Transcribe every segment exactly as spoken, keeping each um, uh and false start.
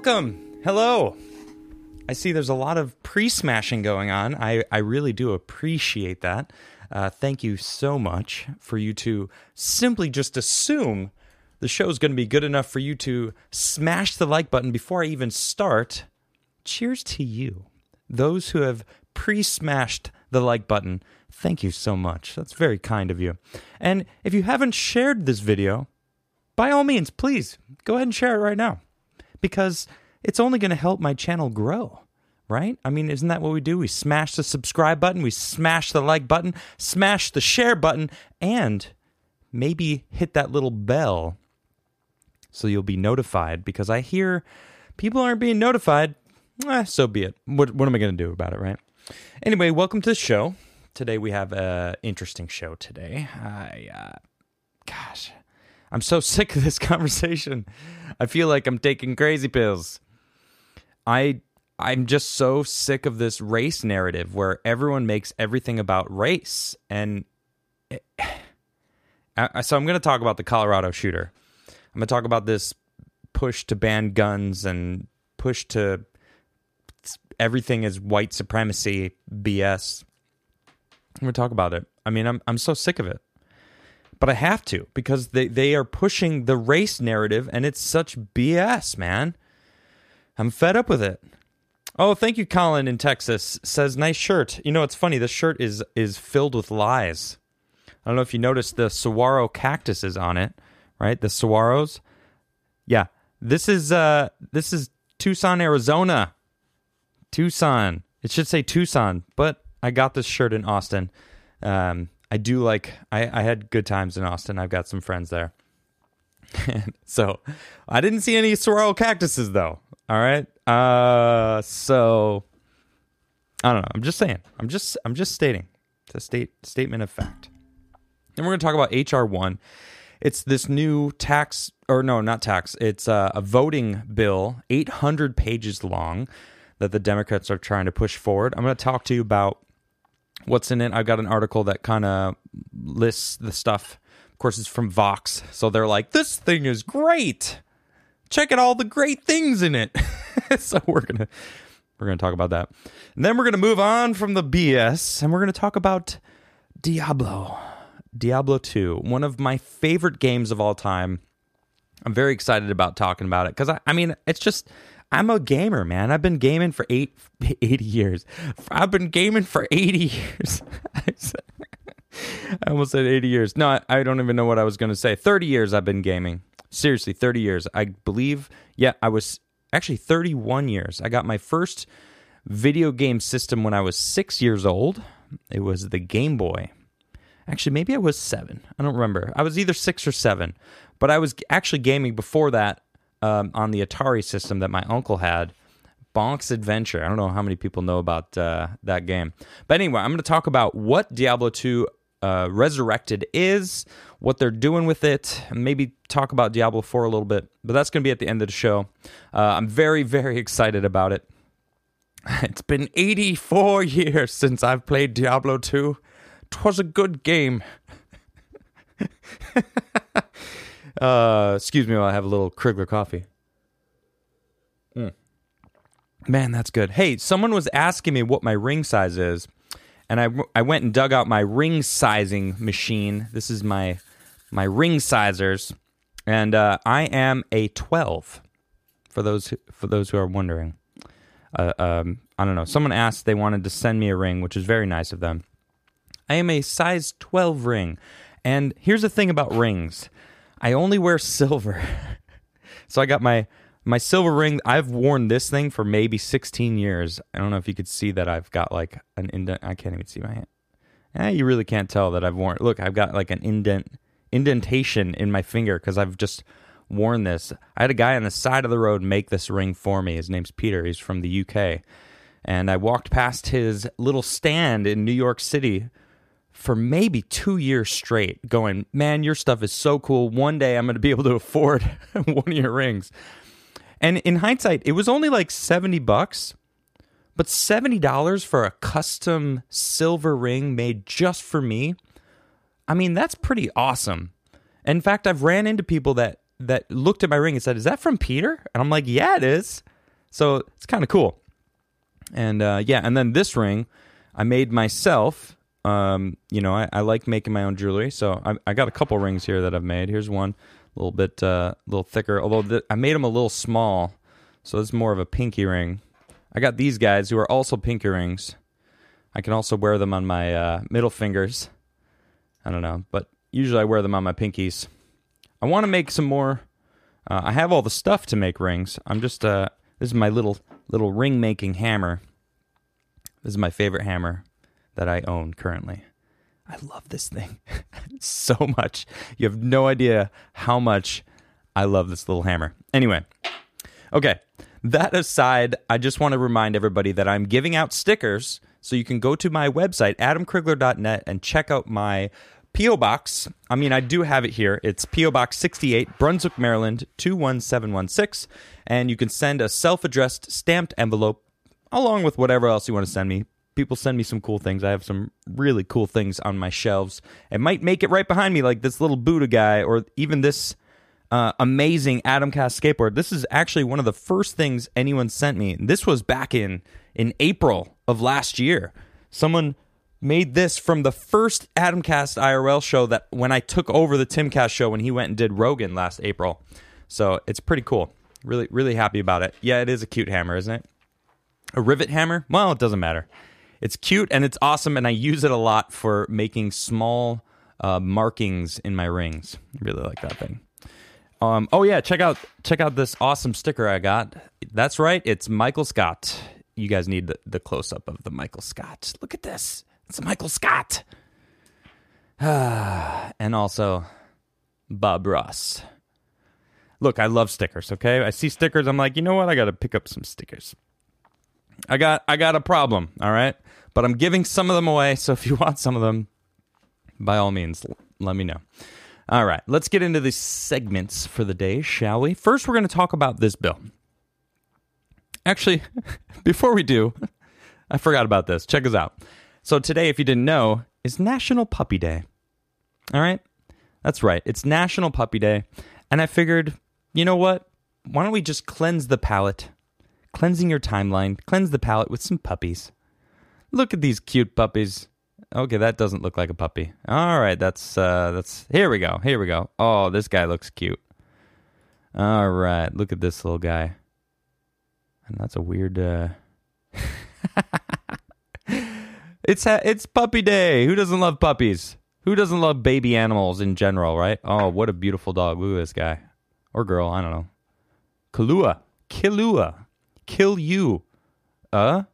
welcome. Hello. I see there's a lot of pre-smashing going on. I, I really do appreciate that. Uh, thank you so much for you to simply just assume the show's going to be good enough for you to smash the like button before I even start. Cheers to you. Those who have pre-smashed the like button, thank you so much. That's very kind of you. And if you haven't shared this video, by all means, please go ahead and share it right now, because it's only going to help my channel grow, right? I mean, isn't that what we do? We smash the subscribe button, we smash the like button, smash the share button, and maybe hit that little bell so you'll be notified, because I hear people aren't being notified. Eh, so be it. What, what am I going to do about it, right? Anyway, welcome to the show. Today we have an interesting show today. I, uh, gosh, I'm so sick of this conversation. I feel like I'm taking crazy pills. I, I'm just so sick of this race narrative where everyone makes everything about race. And it, I, so I'm going to talk about the Colorado shooter. I'm going to talk about this push to ban guns and push to everything is white supremacy B S. I'm going to talk about it. I mean, I'm I'm so sick of it. But I have to, because they, they are pushing the race narrative, and it's such B S, man. I'm fed up with it. Oh, thank you, Colin in Texas. Says, nice shirt. You know, it's funny. This shirt is is filled with lies. I don't know if you noticed the saguaro cactuses on it, right? The saguaros. Yeah, this is uh this is Tucson, Arizona. Tucson. It should say Tucson, but I got this shirt in Austin. Um, I do like, I, I had good times in Austin. I've got some friends there. So, I didn't see any saguaro cactuses, though. All right? Uh, so, I don't know. I'm just saying. I'm just I'm just stating. It's a state statement of fact. Then we're going to talk about H R one. It's this new tax, or no, not tax. It's uh, a voting bill, eight hundred pages long, that the Democrats are trying to push forward. I'm going to talk to you about what's in it. I've got an article that kind of lists the stuff. Of course, it's from Vox. So they're like, this thing is great. Check out all the great things in it. So we're going to we're going to talk about that. And then we're going to move on from the B S, and we're going to talk about Diablo. Diablo two, one of my favorite games of all time. I'm very excited about talking about it because, I, I mean, it's just... I'm a gamer, man. I've been gaming for eight, eighty years. I've been gaming for eighty years. I almost said eighty years. No, I, I don't even know what I was going to say. thirty years I've been gaming. Seriously, thirty years. I believe, yeah, I was actually thirty-one years. I got my first video game system when I was six years old. It was the Game Boy. Actually, maybe I was seven. I don't remember. I was either six or seven. But I was actually gaming before that. Um, on the Atari system that my uncle had, Bonk's Adventure. I don't know how many people know about uh, that game. But anyway, I'm going to talk about what Diablo two uh, Resurrected is, what they're doing with it, and maybe talk about Diablo four a little bit. But that's going to be at the end of the show. Uh, I'm very, very excited about it. It's been eighty-four years since I've played Diablo two. 'Twas a good game. Uh, excuse me while I have a little Krigler coffee. Mm. Man, that's good. Hey, someone was asking me what my ring size is, and I, I went and dug out my ring sizing machine. This is my my ring sizers, and uh, I am a twelve. For those who, for those who are wondering, uh, um, I don't know. Someone asked they wanted to send me a ring, which is very nice of them. I am a size twelve ring, and here's the thing about rings. I only wear silver. So I got my my silver ring. I've worn this thing for maybe sixteen years. I don't know if you could see that I've got like an indent. I can't even see my hand. Eh, you really can't tell that I've worn. Look, I've got like an indent indentation in my finger because I've just worn this. I had a guy on the side of the road make this ring for me. His name's Peter. He's from the U K. And I walked past his little stand in New York City for maybe two years straight going, man, your stuff is so cool. One day I'm going to be able to afford one of your rings. And in hindsight, it was only like seventy bucks, but seventy dollars for a custom silver ring made just for me. I mean, that's pretty awesome. In fact, I've ran into people that, that looked at my ring and said, is that from Peter? And I'm like, yeah, it is. So it's kind of cool. And uh, yeah, and then this ring I made myself. Um, you know, I, I like making my own jewelry, so I, I got a couple rings here that I've made. Here's one, a little bit, a uh, little thicker, although th- I made them a little small, so it's more of a pinky ring. I got these guys who are also pinky rings. I can also wear them on my uh, middle fingers. I don't know, but usually I wear them on my pinkies. I want to make some more. Uh, I have all the stuff to make rings. I'm just, uh, this is my little little ring making hammer. This is my favorite hammer that I own currently. I love this thing so much. You have no idea how much I love this little hammer. Anyway, okay, that aside, I just want to remind everybody that I'm giving out stickers, so you can go to my website, adam krigler dot net, and check out my P O Box. I mean, I do have it here. It's P O Box sixty-eight, Brunswick, Maryland, two one seven one six, and you can send a self-addressed stamped envelope along with whatever else you want to send me. People send me some cool things. I have some really cool things on my shelves. It might make it right behind me, like this little Buddha guy, or even this uh, amazing Adamcast skateboard. This is actually one of the first things anyone sent me. This was back in, in April of last year. Someone made this from the first Adamcast I R L show that when I took over the Timcast show when he went and did Rogan last April. So it's pretty cool. Really, really happy about it. Yeah, it is a cute hammer, isn't it? A rivet hammer? Well, it doesn't matter. It's cute and it's awesome, and I use it a lot for making small uh, markings in my rings. I really like that thing. Um, oh yeah, check out check out this awesome sticker I got. That's right, it's Michael Scott. You guys need the, the close-up of the Michael Scott. Look at this. It's Michael Scott. And also Bob Ross. Look, I love stickers, okay? I see stickers, I'm like, you know what? I got to pick up some stickers. I got I got a problem, all right? But I'm giving some of them away, so if you want some of them, by all means, let me know. All right, let's get into the segments for the day, shall we? First, we're going to talk about this bill. Actually, before we do, I forgot about this. Check us out. So today, if you didn't know, is National Puppy Day. All right? That's right. It's National Puppy Day. And I figured, you know what? Why don't we just cleanse the palate? Cleansing your timeline. Cleanse the palate with some puppies. Look at these cute puppies. Okay, that doesn't look like a puppy. All right, that's, uh, that's, here we go. Here we go. Oh, this guy looks cute. All right, look at this little guy. And that's a weird, uh... it's ha- it's puppy day. Who doesn't love puppies? Who doesn't love baby animals in general, right? Oh, what a beautiful dog. Look at this guy. Or girl, I don't know. Kalua. Kilua. Kill you. Uh?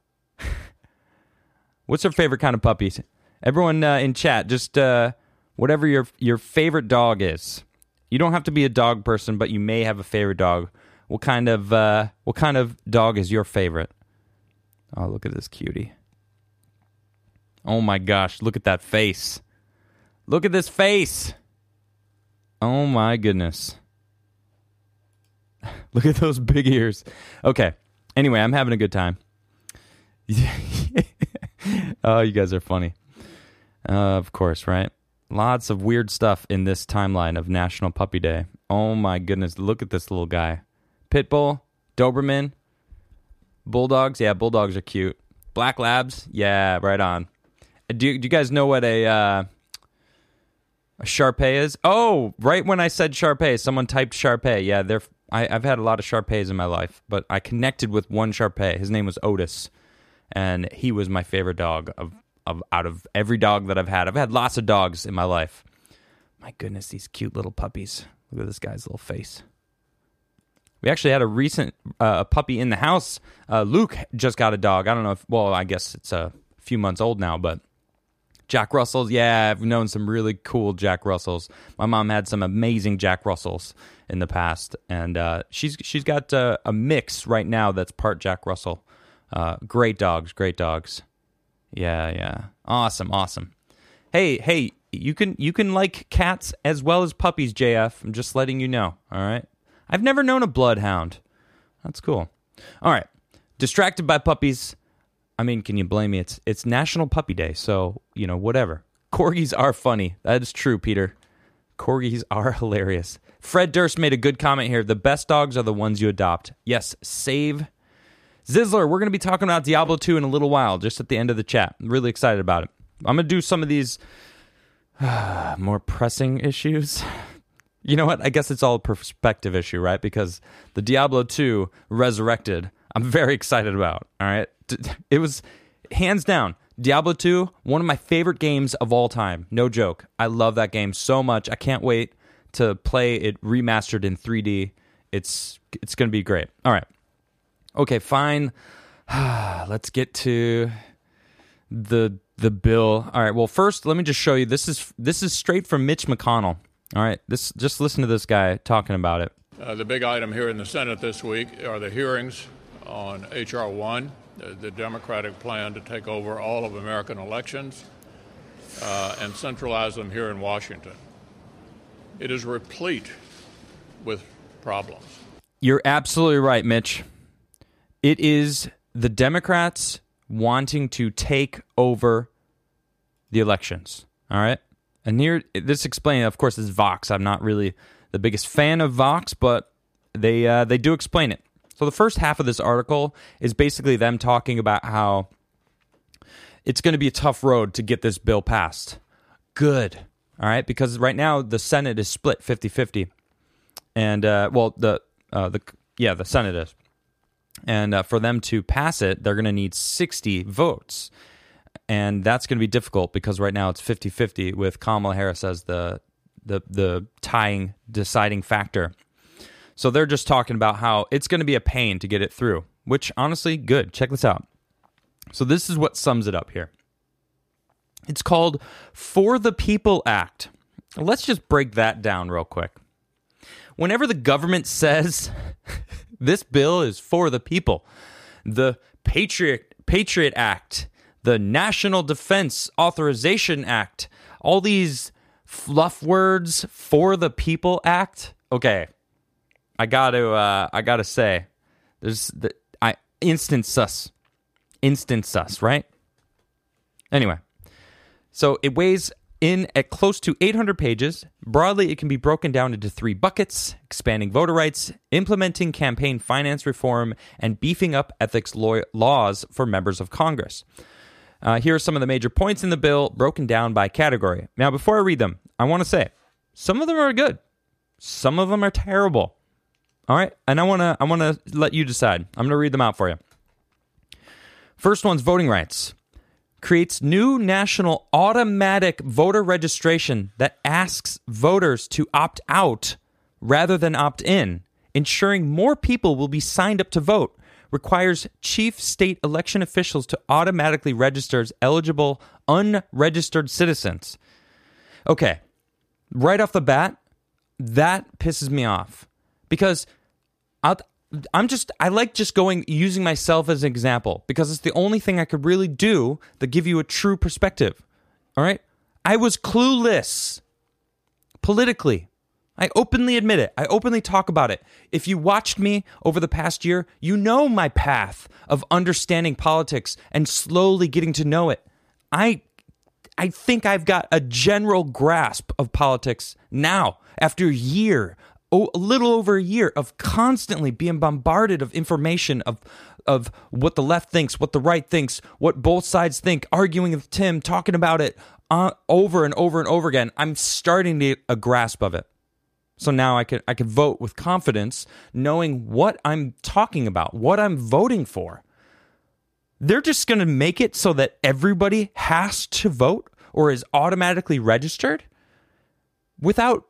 What's your favorite kind of puppies? Everyone uh, in chat, just uh, whatever your your favorite dog is. You don't have to be a dog person, but you may have a favorite dog. What kind of uh, what kind of dog is your favorite? Oh, look at this cutie. Oh my gosh, look at that face. Look at this face. Oh my goodness. Look at those big ears. Okay. Anyway, I'm having a good time. Oh, you guys are funny. Uh, of course, right? Lots of weird stuff in this timeline of National Puppy Day. Oh my goodness, look at this little guy. Pitbull, Doberman, Bulldogs. Yeah, Bulldogs are cute. Black Labs. Yeah, right on. Do you, do you guys know what a, uh, a Shar-Pei is? Oh, right when I said Shar-Pei, someone typed Shar-Pei. Yeah, they're, I, I've had a lot of Shar-Peis in my life, but I connected with one Shar-Pei. His name was Otis. And he was my favorite dog of, of out of every dog that I've had. I've had lots of dogs in my life. My goodness, these cute little puppies. Look at this guy's little face. We actually had a recent uh, a puppy in the house. Uh, Luke just got a dog. I don't know if, well, I guess it's a few months old now, but Jack Russells, yeah, I've known some really cool Jack Russells. My mom had some amazing Jack Russells in the past, and uh, she's she's got uh, a mix right now that's part Jack Russell. Uh, great dogs, great dogs. Yeah, yeah. Awesome, awesome. Hey, hey, you can you can like cats as well as puppies, J F. I'm just letting you know, all right? I've never known a bloodhound. That's cool. All right. Distracted by puppies. I mean, can you blame me? It's it's National Puppy Day, so, you know, whatever. Corgis are funny. That is true, Peter. Corgis are hilarious. Fred Durst made a good comment here. The best dogs are the ones you adopt. Yes, save Zizzler, we're going to be talking about Diablo two in a little while, just at the end of the chat. I'm really excited about it. I'm going to do some of these uh, more pressing issues. You know what? I guess it's all a perspective issue, right? Because the Diablo two Resurrected, I'm very excited about, all right? It was, hands down, Diablo two, one of my favorite games of all time. No joke. I love that game so much. I can't wait to play it remastered in three D. It's it's going to be great. All right. Okay, fine. Let's get to the the bill. All right. Well, first, let me just show you. This is this is straight from Mitch McConnell. All right. This just listen to this guy talking about it. Uh, the big item here in the Senate this week are the hearings on H R one, the, the Democratic plan to take over all of American elections uh, and centralize them here in Washington. It is replete with problems. You're absolutely right, Mitch. It is the Democrats wanting to take over the elections. All right? And here, this explaining, of course, is Vox. I'm not really the biggest fan of Vox, but they uh, they do explain it. So the first half of this article is basically them talking about how it's going to be a tough road to get this bill passed. Good. All right? Because right now, the Senate is split fifty-fifty. And, uh, well, the, uh, the yeah, the Senate is. And uh, for them to pass it, they're going to need sixty votes. And that's going to be difficult because right now it's fifty-fifty with Kamala Harris as the, the, the tying, deciding factor. So they're just talking about how it's going to be a pain to get it through, which honestly, good. Check this out. So this is what sums it up here. It's called For the People Act. Let's just break that down real quick. Whenever the government says this bill is for the people, the Patriot Patriot Act, the National Defense Authorization Act, all these fluff words, For the People Act. Okay, I got to uh, I got to say, there's the I instant sus, instant sus, right? Anyway, so it weighs in at close to eight hundred pages. Broadly, it can be broken down into three buckets: expanding voter rights, implementing campaign finance reform, and beefing up ethics law- laws for members of Congress. Uh, here are some of the major points in the bill, broken down by category. Now, before I read them, I want to say, some of them are good. Some of them are terrible. All right? And I want to I want to let you decide. I'm going to read them out for you. First one's voting rights. Creates new national automatic voter registration that asks voters to opt out rather than opt in, ensuring more people will be signed up to vote. Requires chief state election officials to automatically register as eligible unregistered citizens. Okay, right off the bat, that pisses me off because I'll, I'm just, I like just going, using myself as an example because it's the only thing I could really do that give you a true perspective. All right? I was clueless politically. I openly admit it. I openly talk about it. If you watched me over the past year, you know my path of understanding politics and slowly getting to know it. I, I think I've got a general grasp of politics now after a year Oh, a little over a year of constantly being bombarded of information of of what the left thinks, what the right thinks, what both sides think, arguing with Tim, talking about it uh, over and over and over again. I'm starting to get a grasp of it. So now I can I can vote with confidence, knowing what I'm talking about, what I'm voting for. They're just going to make it so that everybody has to vote or is automatically registered without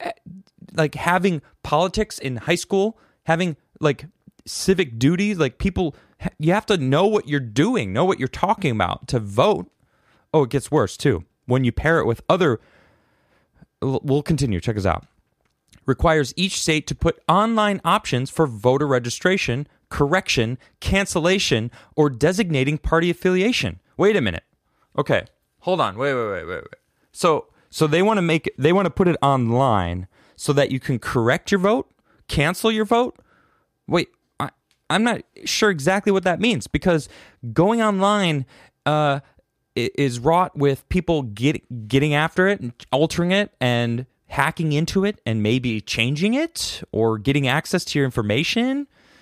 like having politics in high school, having like civic duties, like people, you have to know what you're doing, know what you're talking about to vote. Oh, it gets worse too. When you pair it with other, we'll continue. Check us out. Requires each state to put online options for voter registration, correction, cancellation, or designating party affiliation. Wait a minute. Okay, hold on. Wait, wait, wait, wait, wait. So, so they want to make it, they want to put it online so that you can correct your vote, cancel your vote. Wait, I, I'm not sure exactly what that means because going online uh, is wrought with people get, getting after it and altering it and hacking into it and maybe changing it or getting access to your information.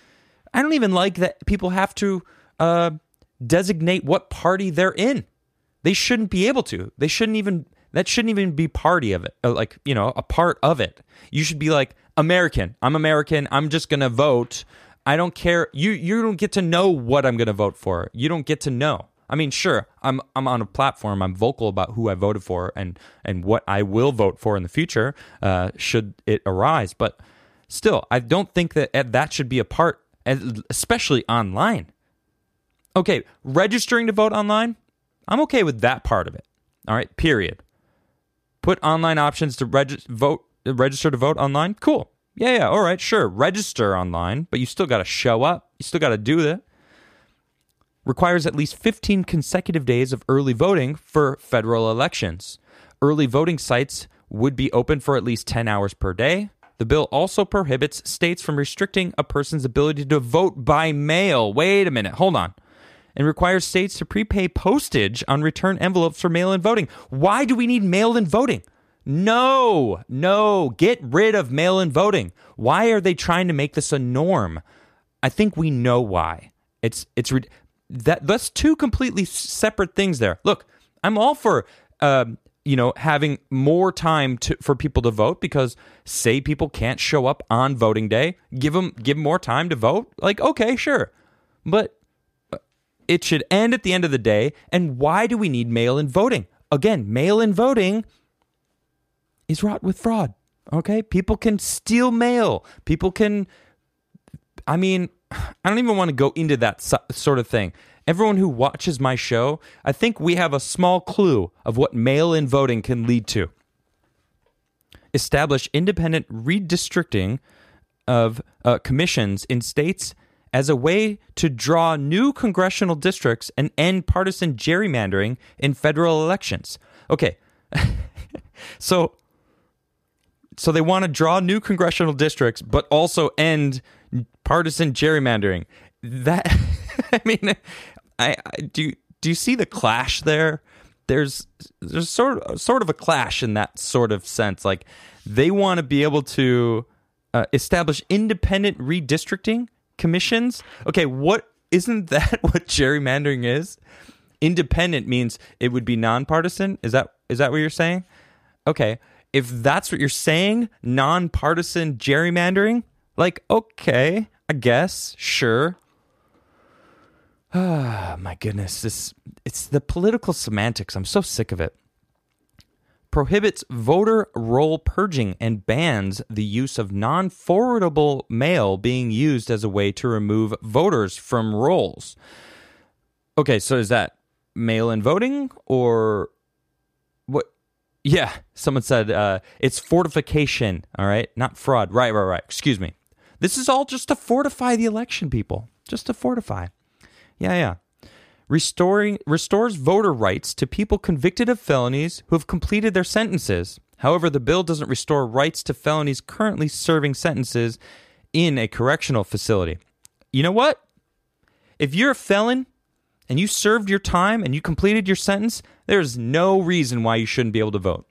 I don't even like that people have to uh, designate what party they're in. They shouldn't be able to. They shouldn't even, that shouldn't even be party of it. Uh, like, you know, a part of it. You should be like, American. I'm American. I'm just going to vote. I don't care. You you don't get to know what I'm going to vote for. You don't get to know. I mean, sure, I'm I'm on a platform. I'm vocal about who I voted for and and what I will vote for in the future, uh, should it arise. But still, I don't think that that should be a part, especially online. Okay, registering to vote online, I'm okay with that part of it. All right, period. Put online options to reg- vote, register to vote online. Cool. Yeah, yeah, all right, sure. Register online, but you still got to show up. You still got to do that. Requires at least fifteen consecutive days of early voting for federal elections. Early voting sites would be open for at least ten hours per day. The bill also prohibits states from restricting a person's ability to vote by mail. Wait a minute, hold on. And requires states to prepay postage on return envelopes for mail-in voting. Why do we need mail-in voting? No, no, get rid of mail-in voting. Why are they trying to make this a norm? I think we know why. It's it's that that's two completely separate things there. Look, I'm all for uh, you know having more time to, for people to vote, because say people can't show up on voting day, give them give them more time to vote. Like, okay, sure, but it should end at the end of the day. And why do we need mail-in voting? Again, mail-in voting is wrought with fraud. Okay, people can steal mail. People can. I mean, I don't even want to go into that so, sort of thing. Everyone who watches my show, I think we have a small clue of what mail-in voting can lead to. Establish independent redistricting of uh, commissions in states as a way to draw new congressional districts and end partisan gerrymandering in federal elections. Okay, so. So they want to draw new congressional districts, but also end partisan gerrymandering. That, I mean, I, I do. Do you see the clash there? There's there's sort of sort of a clash in that sort of sense. Like, they want to be able to uh, establish independent redistricting commissions. Okay, what isn't that what gerrymandering is? Independent means it would be nonpartisan. Is that is that what you're saying? Okay. If that's what you're saying, nonpartisan gerrymandering, like, okay, I guess, sure. Ah, my goodness, this it's the political semantics. I'm so sick of it. Prohibits voter roll purging and bans the use of non-forwardable mail being used as a way to remove voters from rolls. Okay, so is that mail-in voting or what? Yeah, someone said uh, it's fortification, all right? Not fraud. Right, right, right. Excuse me. This is all just to fortify the election, people. Just to fortify. Yeah, yeah. Restoring restores voter rights to people convicted of felonies who have completed their sentences. However, the bill doesn't restore rights to felonies currently serving sentences in a correctional facility. You know what? If you're a felon and you served your time and you completed your sentence, there's no reason why you shouldn't be able to vote.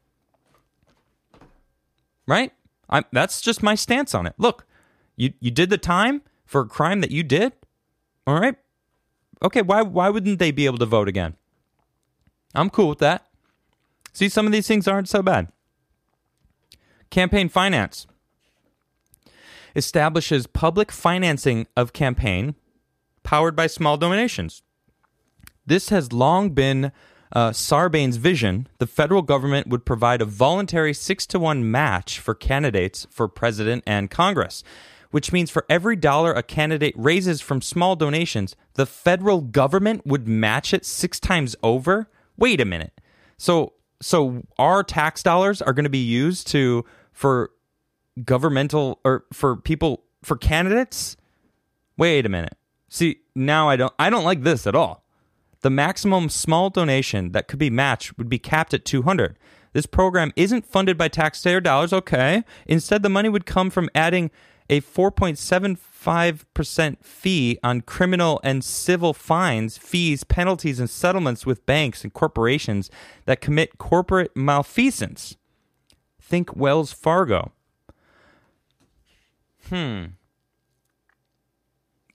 Right? I'm, that's just my stance on it. Look, you, you did the time for a crime that you did. All right? Okay, why why wouldn't they be able to vote again? I'm cool with that. See, some of these things aren't so bad. Campaign finance establishes public financing of campaign powered by small donations. This has long been uh, Sarbanes' vision. The federal government would provide a voluntary six to one match for candidates for president and Congress, which means for every dollar a candidate raises from small donations, the federal government would match it six times over. Wait a minute. So so our tax dollars are going to be used to for governmental or for people for candidates? Wait a minute. See, now I don't I don't like this at all. The maximum small donation that could be matched would be capped at two hundred dollars. This program isn't funded by taxpayer dollars, okay? Instead, the money would come from adding a four point seven five percent fee on criminal and civil fines, fees, penalties, and settlements with banks and corporations that commit corporate malfeasance. Think Wells Fargo. Hmm.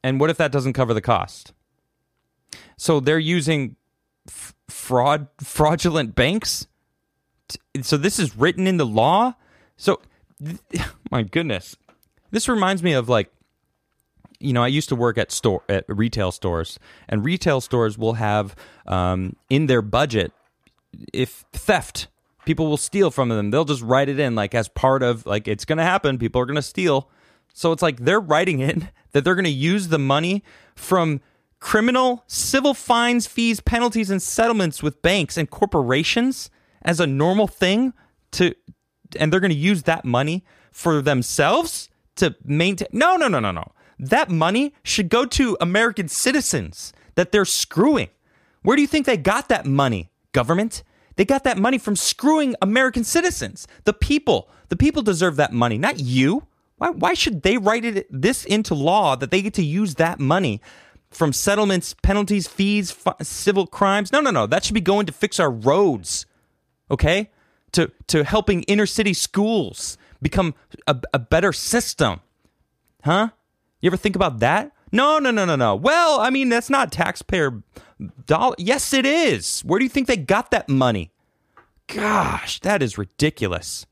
And what if that doesn't cover the cost? So they're using f- fraud, fraudulent banks. So this is written in the law. So, my goodness, this reminds me of like, you know, I used to work at store at retail stores, and retail stores will have um, in their budget, if theft, people will steal from them. They'll just write it in like as part of like it's going to happen. People are going to steal. So it's like they're writing in that they're going to use the money from criminal, civil fines, fees, penalties, and settlements with banks and corporations as a normal thing to, and they're going to use that money for themselves to maintain. No, no, no, no, no. That money should go to American citizens that they're screwing. Where do you think they got that money, government? They got that money from screwing American citizens. The people. The people deserve that money, not you. Why, why should they write it this into law that they get to use that money from settlements, penalties, fees, f- civil crimes? No, no, no. That should be going to fix our roads, okay? To to helping inner city schools become a, a better system. Huh? You ever think about that? No, no, no, no, no. Well, I mean, that's not taxpayer dollar. Yes, it is. Where do you think they got that money? Gosh, that is ridiculous.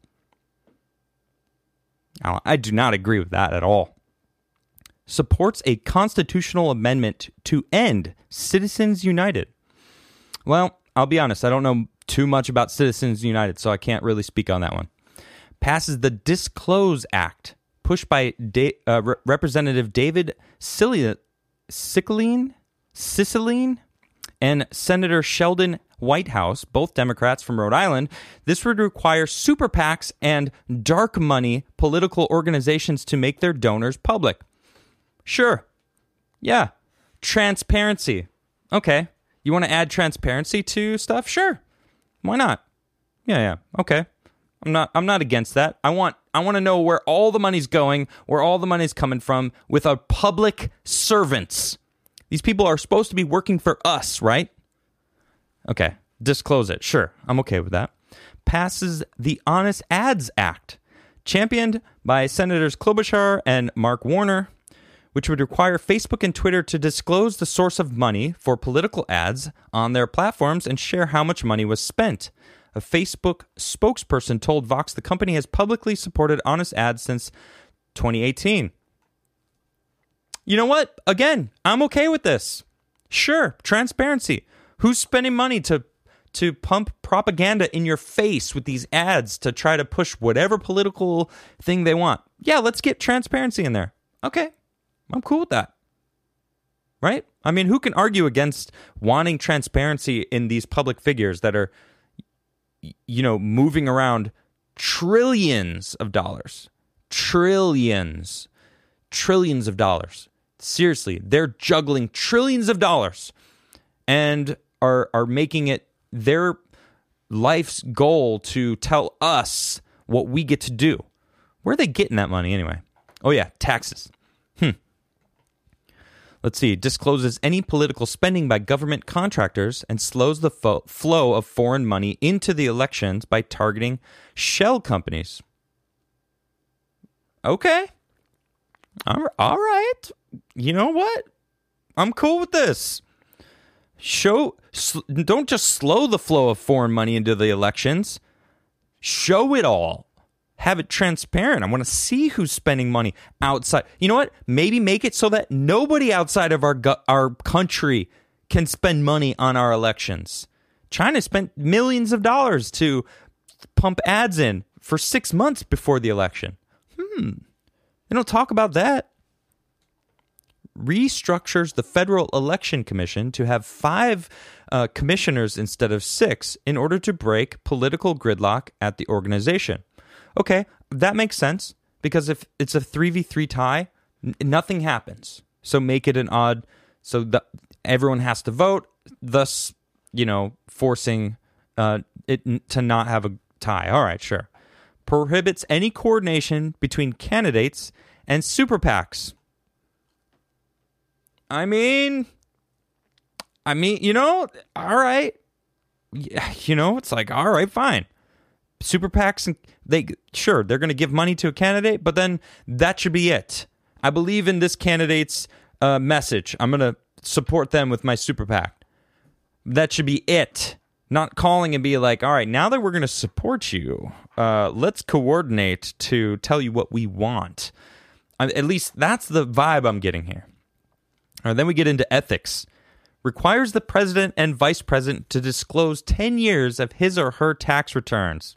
Now, I do not agree with that at all. Supports a constitutional amendment to end Citizens United. Well, I'll be honest. I don't know too much about Citizens United, so I can't really speak on that one. Passes the Disclose Act, pushed by da- uh, Re- Representative David Cicilline, Cicilline and Senator Sheldon Whitehouse, both Democrats from Rhode Island. This would require super PACs and dark money political organizations to make their donors public. Sure. Yeah. Transparency. Okay. You want to add transparency to stuff? Sure. Why not? Yeah, yeah. Okay. I'm not I'm not against that. I want I want to know where all the money's going, where all the money's coming from with our public servants. These people are supposed to be working for us, right? Okay. Disclose it. Sure. I'm okay with that. Passes the Honest Ads Act, championed by Senators Klobuchar and Mark Warner, which would require Facebook and Twitter to disclose the source of money for political ads on their platforms and share how much money was spent. A Facebook spokesperson told Vox the company has publicly supported honest ads since twenty eighteen. You know what? Again, I'm okay with this. Sure, transparency. Who's spending money to to pump propaganda in your face with these ads to try to push whatever political thing they want? Yeah, let's get transparency in there. Okay, I'm cool with that. Right? I mean, who can argue against wanting transparency in these public figures that are, you know, moving around trillions of dollars? Trillions. Trillions of dollars. Seriously, they're juggling trillions of dollars and are are making it their life's goal to tell us what we get to do. Where are they getting that money anyway? Oh yeah, taxes. Hmm. Let's see. Discloses any political spending by government contractors and slows the fo- flow of foreign money into the elections by targeting shell companies. Okay. All right. You know what? I'm cool with this. Show, sl- don't just slow the flow of foreign money into the elections. Show it all. Have it transparent. I want to see who's spending money outside. You know what? Maybe make it so that nobody outside of our gu- our country can spend money on our elections. China spent millions of dollars to pump ads in for six months before the election. Hmm. They don't talk about that. Restructures the Federal Election Commission to have five uh, commissioners instead of six in order to break political gridlock at the organization. Okay, that makes sense, because if it's a three v three tie, n- nothing happens. So make it an odd, so the, everyone has to vote, thus, you know, forcing uh, it n- to not have a tie. All right, sure. Prohibits any coordination between candidates and super PACs. I mean, I mean, you know, all right. You know, it's like, all right, fine. Super PACs, and they sure, they're going to give money to a candidate, but then that should be it. I believe in this candidate's uh, message. I'm going to support them with my super PAC. That should be it. Not calling and be like, all right, now that we're going to support you, uh, let's coordinate to tell you what we want. I, at least that's the vibe I'm getting here. All right, then we get into ethics. Requires the president and vice president to disclose ten years of his or her tax returns.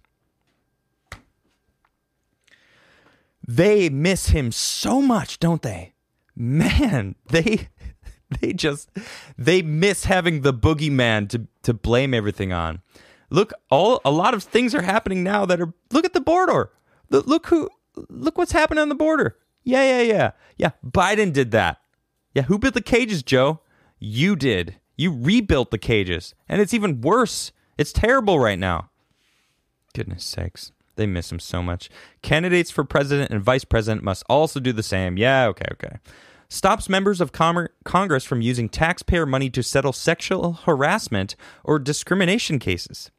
They miss him so much, don't they? Man, they they just they miss having the boogeyman to to blame everything on. Look, all a lot of things are happening now that are look at the border. Look, look who look what's happening on the border. Yeah, yeah, yeah. Yeah, Biden did that. Yeah, who built the cages, Joe? You did. You rebuilt the cages. And it's even worse. It's terrible right now. Goodness sakes. They miss him so much. Candidates for president and vice president must also do the same. Yeah, okay, okay. Stops members of Com- Congress from using taxpayer money to settle sexual harassment or discrimination cases.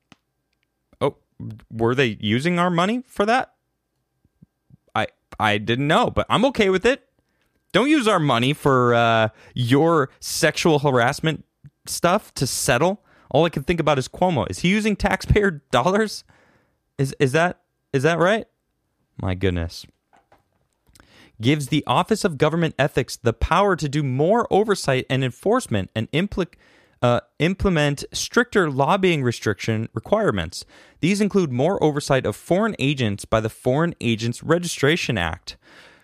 Oh, were they using our money for that? I I didn't know, but I'm okay with it. Don't use our money for uh, your sexual harassment stuff to settle. All I can think about is Cuomo. Is he using taxpayer dollars? Is is that is that right? My goodness. Gives the Office of Government Ethics the power to do more oversight and enforcement and impl- uh, implement stricter lobbying restriction requirements. These include more oversight of foreign agents by the Foreign Agents Registration Act.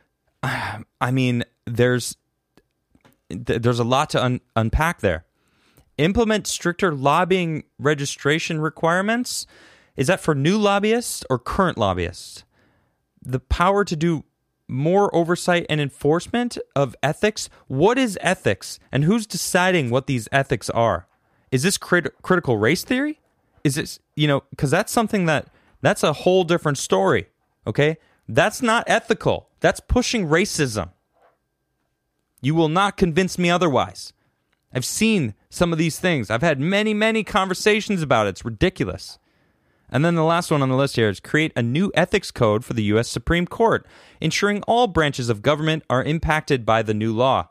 I mean, there's there's a lot to un- unpack there. Implement stricter lobbying registration requirements. Is that for new lobbyists or current lobbyists? The power to do more oversight and enforcement of ethics. What is ethics, and who's deciding what these ethics are? Is this crit- critical race theory? Is this, you know, because that's something that that's a whole different story. Okay, that's not ethical. That's pushing racism. You will not convince me otherwise. I've seen some of these things. I've had many, many conversations about it. It's ridiculous. And then the last one on the list here is create a new ethics code for the U S Supreme Court, ensuring all branches of government are impacted by the new law.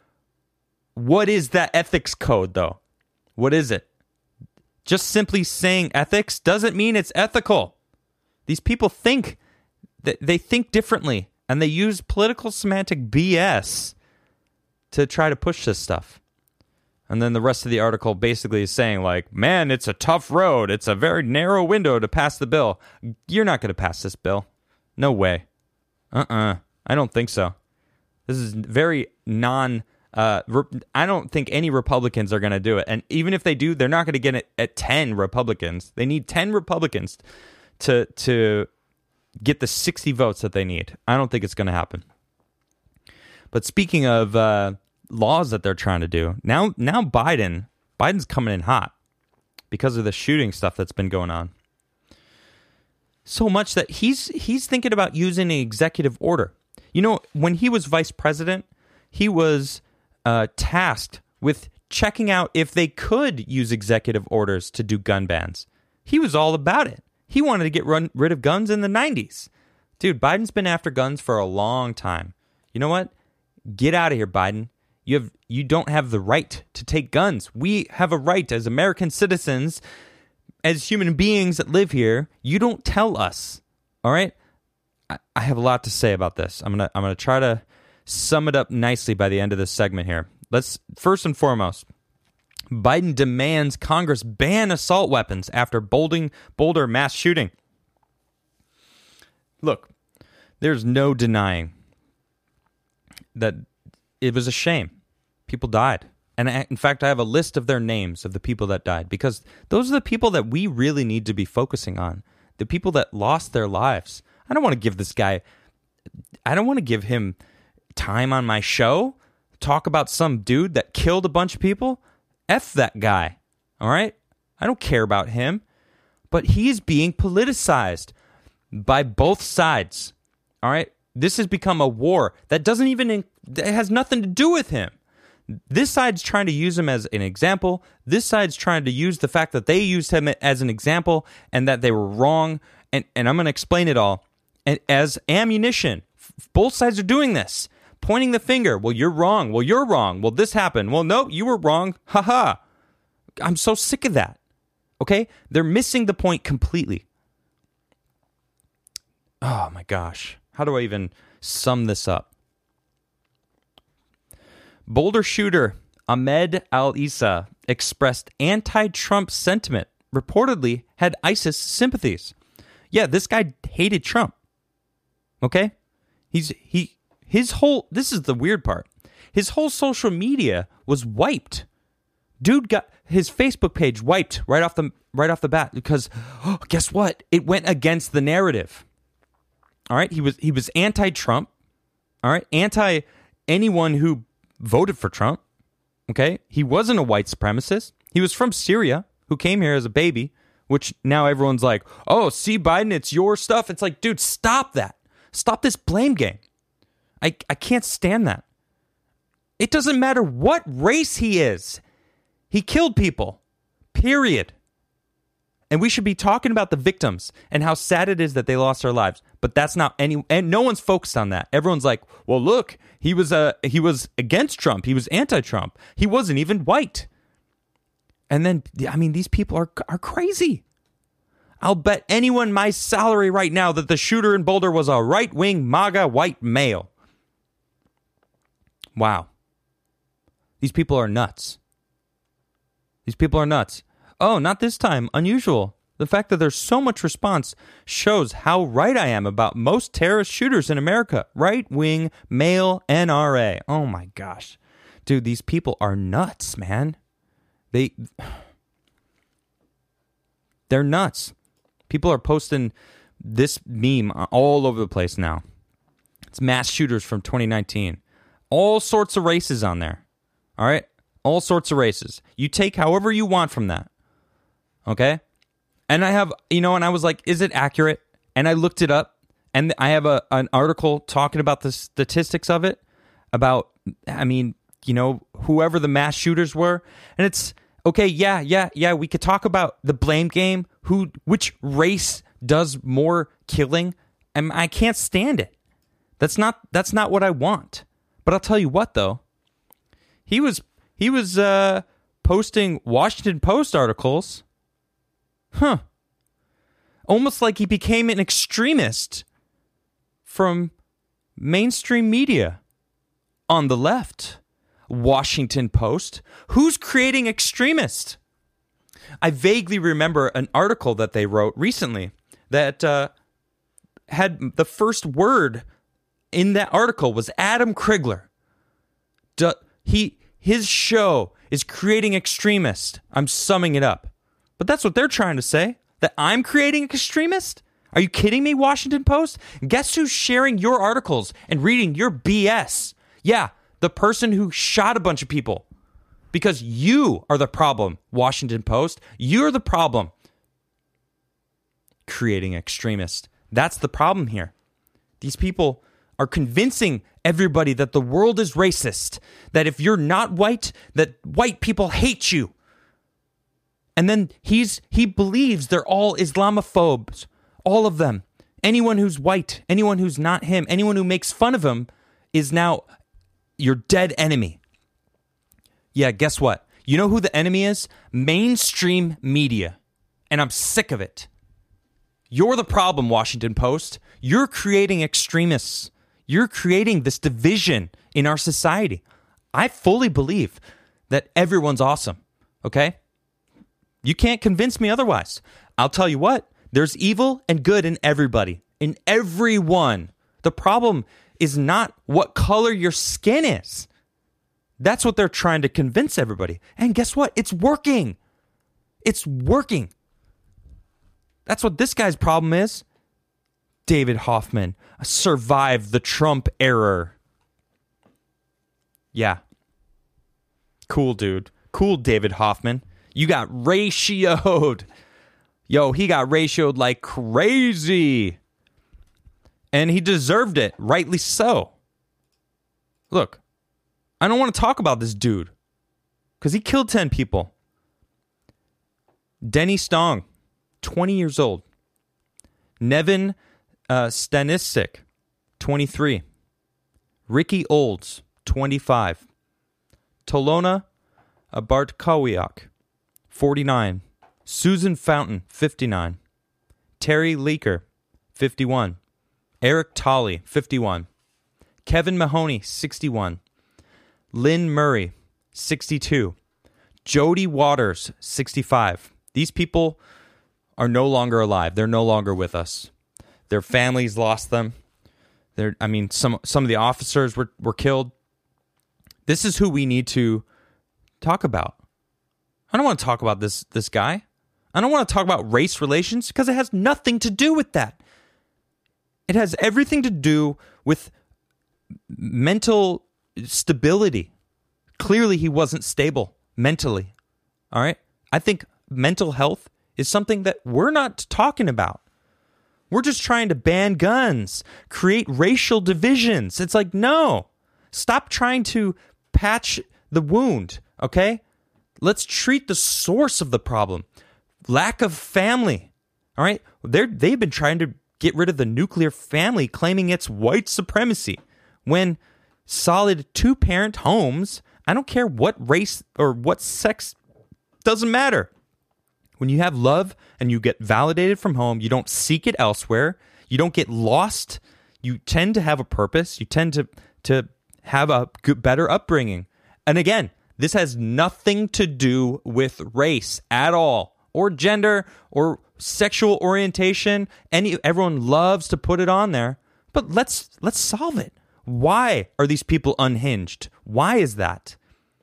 What is that ethics code, though? What is it? Just simply saying ethics doesn't mean it's ethical. These people think, they think differently, and they use political semantic B S to try to push this stuff. And then the rest of the article basically is saying, like, man, it's a tough road. It's a very narrow window to pass the bill. You're not going to pass this bill. No way. Uh-uh. I don't think so. This is very non... Uh, re- I don't think any Republicans are going to do it. And even if they do, they're not going to get it at ten Republicans. They need ten Republicans to to get the sixty votes that they need. I don't think it's going to happen. But speaking of... Uh, laws that they're trying to do. Now now Biden, Biden's coming in hot because of the shooting stuff that's been going on. So much that he's he's thinking about using an executive order. You know, when he was vice president, he was uh, tasked with checking out if they could use executive orders to do gun bans. He was all about it. He wanted to get run, rid of guns in the nineties. Dude, Biden's been after guns for a long time. You know what? Get out of here, Biden. You have you don't have the right to take guns. We have a right as American citizens, as human beings that live here. You don't tell us. All right? I, I have a lot to say about this. I'm gonna I'm gonna try to sum it up nicely by the end of this segment here. Let's first and foremost, Biden demands Congress ban assault weapons after Bolding, Boulder mass shooting. Look, there's no denying that it was a shame. People died. And I, in fact, I have a list of their names of the people that died, because those are the people that we really need to be focusing on. The people that lost their lives. I don't want to give this guy, I don't want to give him time on my show, talk about some dude that killed a bunch of people. F that guy. All right? I don't care about him. But he's being politicized by both sides. All right? This has become a war that doesn't even, that has nothing to do with him. This side's trying to use him as an example. This side's trying to use the fact that they used him as an example and that they were wrong. And, and I'm going to explain it all. And as ammunition, both sides are doing this. pointing the finger. Well, you're wrong. Well, you're wrong. Well, this happened. Well, no, you were wrong. Ha ha. I'm so sick of that. Okay? They're missing the point completely. Oh my gosh. How do I even sum this up? Boulder shooter Ahmed Al-Issa expressed anti-Trump sentiment, reportedly had ISIS sympathies. Yeah, this guy hated Trump. Okay? He's he his whole this is the weird part. His whole social media was wiped. Dude got his Facebook page wiped right off the right off the bat because oh, guess what? It went against the narrative. All right? He was he was anti-Trump. All right? Anti anyone who voted for Trump. Okay? He wasn't a white supremacist. He was from Syria, who came here as a baby, which now everyone's like, "Oh, see Biden, it's your stuff." It's like, dude, stop that. Stop this blame game. I I can't stand that. It doesn't matter what race he is. He killed people. Period. And we should be talking about the victims and how sad it is that they lost their lives. But that's not any, and no one's focused on that. Everyone's like, well, look, he was uh, he was against Trump. He was anti-Trump. He wasn't even white. And then, I mean, these people are are crazy. I'll bet anyone my salary right now that the shooter in Boulder was a right-wing MAGA white male. Wow. These people are nuts. These people are nuts. Oh, not this time. Unusual. The fact that there's so much response shows how right I am about most terrorist shooters in America. Right-wing male N R A. Oh my gosh. Dude, these people are nuts, man. They, they're nuts. People are posting this meme all over the place now. It's mass shooters from twenty nineteen. All sorts of races on there. All right? All sorts of races. You take however you want from that. Okay? And I have, you know, and I was like, is it accurate? And I looked it up. And I have a an article talking about the statistics of it. About, I mean, you know, whoever the mass shooters were. And it's, okay, yeah, yeah, yeah, we could talk about the blame game. Who, which race does more killing? And I can't stand it. That's not that's not what I want. But I'll tell you what, though. He was he was uh, posting Washington Post articles. Huh. Almost like he became an extremist from mainstream media on the left. Washington Post. Who's creating extremists? I vaguely remember an article that they wrote recently that uh, had the first word in that article was Adam Krigler. Du- he his show is creating extremists. I'm summing it up. But that's what they're trying to say. That I'm creating extremists? Are you kidding me, Washington Post? Guess who's sharing your articles and reading your B S? Yeah, the person who shot a bunch of people. Because you are the problem, Washington Post. You're the problem. Creating extremists. That's the problem here. These people are convincing everybody that the world is racist. That if you're not white, that white people hate you. And then he's he believes they're all Islamophobes. All of them. Anyone who's white, anyone who's not him, anyone who makes fun of him is now your dead enemy. Yeah, guess what? You know who the enemy is? Mainstream media. And I'm sick of it. You're the problem, Washington Post. You're creating extremists. You're creating this division in our society. I fully believe that everyone's awesome, okay? You can't convince me otherwise. I'll tell you what, there's evil and good in everybody, in everyone. The problem is not what color your skin is. That's what they're trying to convince everybody. And guess what? It's working. It's working. That's what this guy's problem is. David Hoffman survived the Trump error. Yeah. Cool, dude. Cool, David Hoffman. You got ratioed. Yo, he got ratioed like crazy. And he deserved it, rightly so. Look, I don't want to talk about this dude because he killed ten people. Denny Stong, twenty years old. Nevin uh, Stanisic, twenty-three. Ricky Olds, twenty-five. Tolona Bartkowiak, forty-nine. Susan Fountain, fifty-nine. Terry Leaker, fifty-one. Eric Tolley, fifty-one. Kevin Mahoney, sixty-one. Lynn Murray, sixty-two. Jody Waters, sixty-five. These people are no longer alive. They're no longer with us. Their families lost them. They're, I mean, some some of the officers were, were killed. This is who we need to talk about. I don't want to talk about this, this guy. I don't want to talk about race relations because it has nothing to do with that. It has everything to do with mental stability. Clearly, he wasn't stable mentally. All right? I think mental health is something that we're not talking about. We're just trying to ban guns, create racial divisions. It's like, no, stop trying to patch the wound, okay? Let's treat the source of the problem. Lack of family, all right? They're, they've been trying to get rid of the nuclear family, claiming it's white supremacy, when solid two-parent homes, I don't care what race or what sex, doesn't matter. When you have love and you get validated from home, you don't seek it elsewhere, you don't get lost, you tend to have a purpose, you tend to, to have a good, better upbringing. And again, this has nothing to do with race at all, or gender, or sexual orientation. Any everyone loves to put it on there, but let's let's solve it. Why are these people unhinged? Why is that?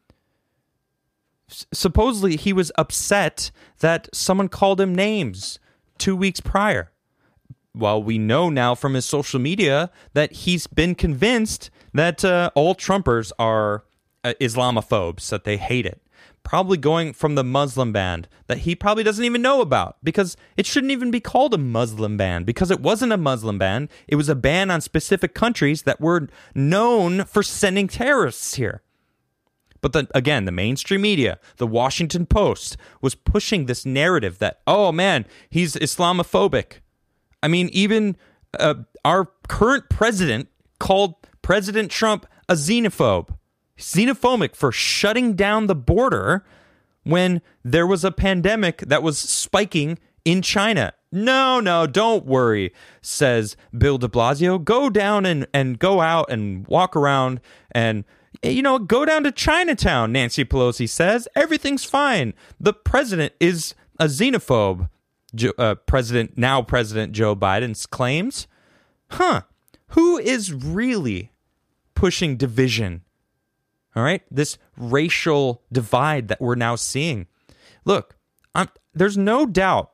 S- supposedly, he was upset that someone called him names two weeks prior. Well, we know now from his social media that he's been convinced that uh, all Trumpers are uh, Islamophobes, that they hate it. Probably going from the Muslim ban that he probably doesn't even know about, because it shouldn't even be called a Muslim ban, because it wasn't a Muslim ban. It was a ban on specific countries that were known for sending terrorists here. But the, again, the mainstream media, the Washington Post, was pushing this narrative that, oh man, he's Islamophobic. I mean, even uh, our current president called President Trump a xenophobe. Xenophobic for shutting down the border when there was a pandemic that was spiking in China. No, no, don't worry, says Bill de Blasio. Go down and, and go out and walk around and, you know, go down to Chinatown, Nancy Pelosi says. Everything's fine. The president is a xenophobe, jo- uh, President, now President Joe Biden claims. Huh. Who is really pushing division? All right, this racial divide that we're now seeing. Look, I'm, there's no doubt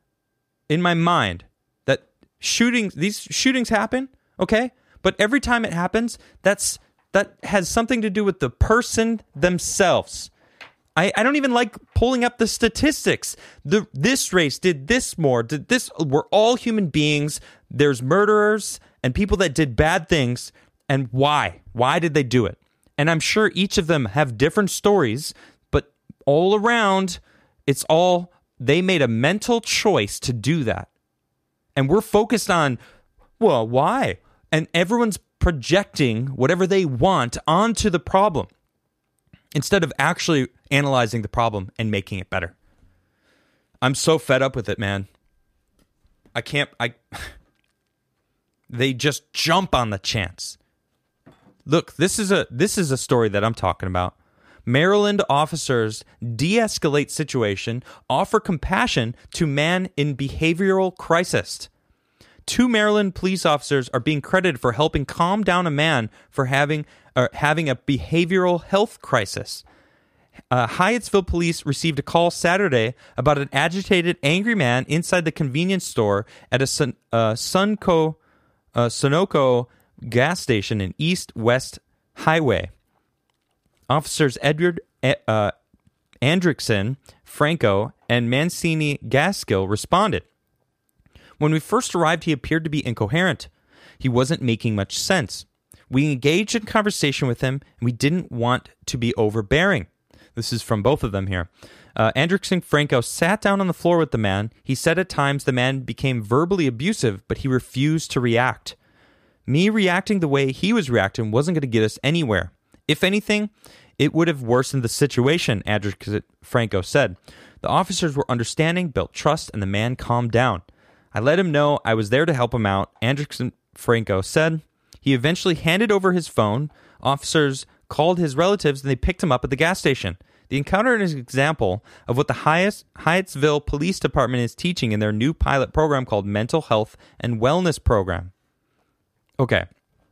in my mind that shootings, these shootings happen, okay? But every time it happens, that's that has something to do with the person themselves. I, I don't even like pulling up the statistics. The this race did this more, did this. We're all human beings. There's murderers and people that did bad things. And why? Why did they do it? And I'm sure each of them have different stories, but all around, it's all, they made a mental choice to do that. And we're focused on, well, why? And everyone's projecting whatever they want onto the problem instead of actually analyzing the problem and making it better. I'm so fed up with it, man. I can't, I, they just jump on the chance. Look, this is a this is a story that I'm talking about. Maryland officers de-escalate situation, offer compassion to man in behavioral crisis. Two Maryland police officers are being credited for helping calm down a man for having uh, having a behavioral health crisis. Uh, Hyattsville police received a call Saturday about an agitated, angry man inside the convenience store at a Sun, uh, Sunco, uh, Sunoco gas station in East-West Highway. Officers Edward uh, Andrickson, Franco, and Mancini Gaskill responded. When we first arrived, he appeared to be incoherent. He wasn't making much sense. We engaged in conversation with him, and we didn't want to be overbearing. This is from both of them here. Uh, Andrickson Franco sat down on the floor with the man. He said at times the man became verbally abusive, but he refused to react. Me reacting the way he was reacting wasn't going to get us anywhere. If anything, it would have worsened the situation, Andrew Franco said. The officers were understanding, built trust, and the man calmed down. I let him know I was there to help him out, Andrew Franco said. He eventually handed over his phone. Officers called his relatives, and they picked him up at the gas station. The encounter is an example of what the highest Hyattsville Police Department is teaching in their new pilot program called Mental Health and Wellness Program. Okay.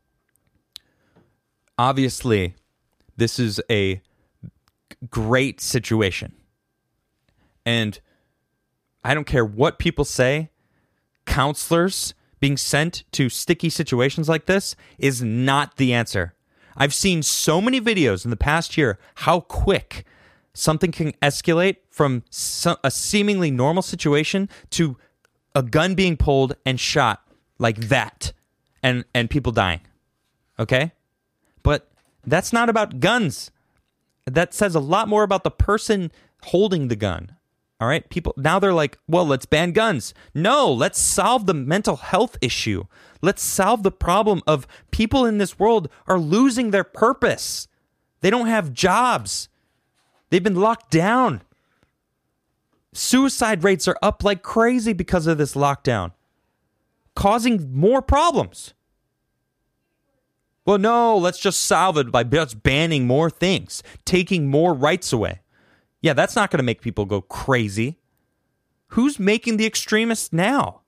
Obviously, this is a great situation. And I don't care what people say, counselors being sent to sticky situations like this is not the answer. I've seen so many videos in the past year how quick something can escalate from a seemingly normal situation to a gun being pulled and shot like that and, and people dying. Okay? But that's not about guns. That says a lot more about the person holding the gun. All right? People now they're like, well, let's ban guns. No, let's solve the mental health issue. Let's solve the problem of people in this world are losing their purpose. They don't have jobs. They've been locked down. Suicide rates are up like crazy because of this lockdown, causing more problems. Well, no, let's just solve it by just banning more things, taking more rights away. Yeah, that's not going to make people go crazy. Who's making the extremists now?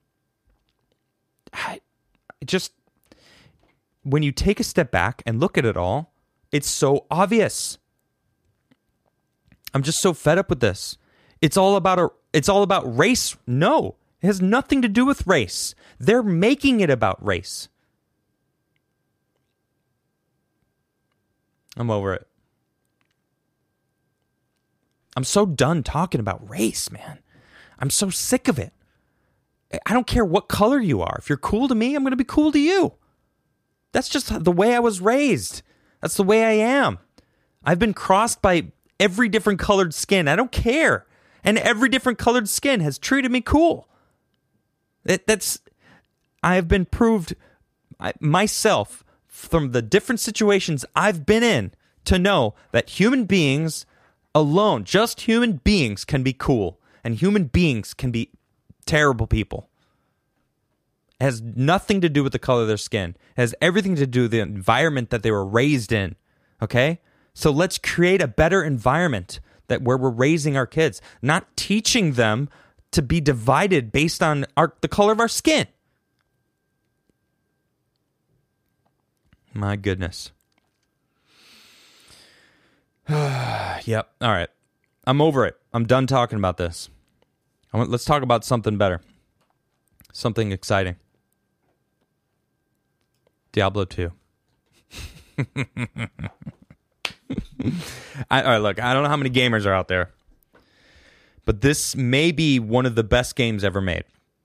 I just, when you take a step back and look at it all, it's so obvious. I'm just so fed up with this. It's all about a, it's all about race. No, it has nothing to do with race. They're making it about race. I'm over it. I'm so done talking about race, man. I'm so sick of it. I don't care what color you are. If you're cool to me, I'm going to be cool to you. That's just the way I was raised. That's the way I am. I've been crossed by every different colored skin. I don't care. And every different colored skin has treated me cool. It, that's, I have been proved I, myself from the different situations I've been in to know that human beings alone, just human beings can be cool. And human beings can be terrible people. It has nothing to do with the color of their skin. It has everything to do with the environment that they were raised in. Okay? So let's create a better environment that where we're raising our kids, not teaching them to be divided based on our, the color of our skin. My goodness. Yep. All right. I'm over it. I'm done talking about this. I want, let's talk about something better. Something exciting. Diablo two. I, all right, look, I don't know how many gamers are out there, but this may be one of the best games ever made.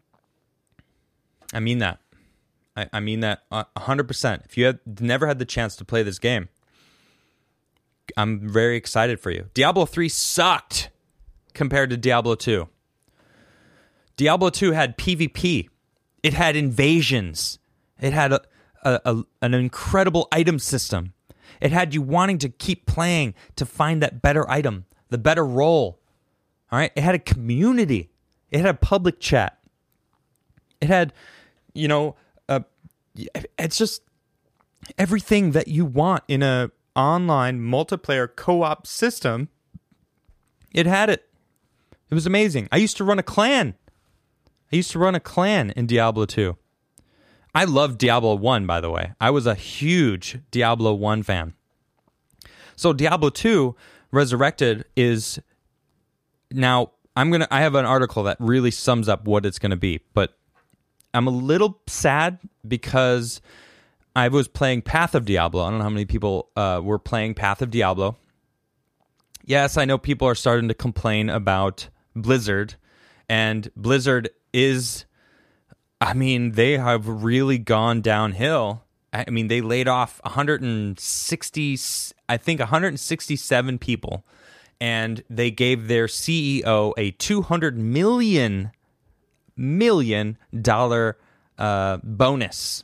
I mean that. I, I mean that one hundred percent. If you have never had the chance to play this game, I'm very excited for you. Diablo three sucked compared to Diablo two. Diablo two had PvP. It had invasions. It had a, a, a, an incredible item system. It had you wanting to keep playing to find that better item, the better role. All right? It had a community. It had a public chat. It had, you know, a, it's just everything that you want in a online multiplayer co-op system. It had it. It was amazing. I used to run a clan. I used to run a clan in Diablo two. I loved Diablo one, by the way. I was a huge Diablo one fan. So Diablo two Resurrected is now I'm going to I have an article that really sums up what it's going to be, but I'm a little sad because I was playing Path of Diablo. I don't know how many people uh, were playing Path of Diablo. Yes, I know people are starting to complain about Blizzard, and Blizzard is, I mean, they have really gone downhill. I mean, they laid off one hundred sixty, I think one hundred sixty-seven people, and they gave their C E O a two hundred million, million dollar uh, bonus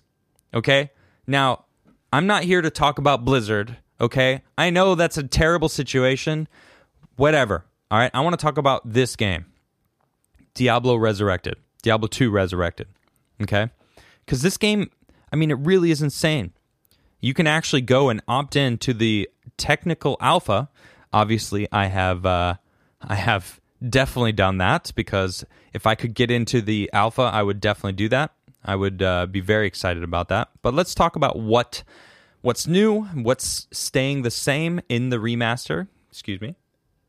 Okay? Now, I'm not here to talk about Blizzard, okay? I know that's a terrible situation. Whatever. All right? I want to talk about this game. Diablo Resurrected. Diablo two Resurrected. Okay? Because this game, I mean, it really is insane. You can actually go and opt in to the technical alpha. Obviously, I have uh, I have definitely done that, because if I could get into the alpha, I would definitely do that. I would uh, be very excited about that. But let's talk about what what's new, what's staying the same in the remaster. Excuse me.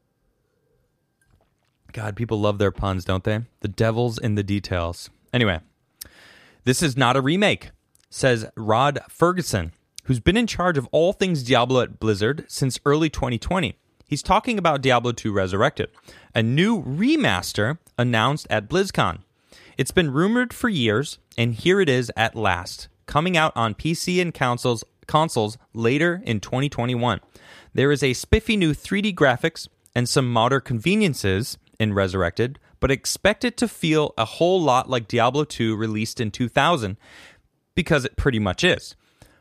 God, people love their puns, don't they? The devil's in the details. Anyway, this is not a remake, says Rod Ferguson, who's been in charge of all things Diablo at Blizzard since early twenty twenty. He's talking about Diablo two Resurrected, a new remaster announced at BlizzCon. It's been rumored for years, and here it is at last, coming out on P C and consoles, consoles later in twenty twenty-one. There is a spiffy new three D graphics and some modern conveniences in Resurrected, but expect it to feel a whole lot like Diablo two released in two thousand, because it pretty much is.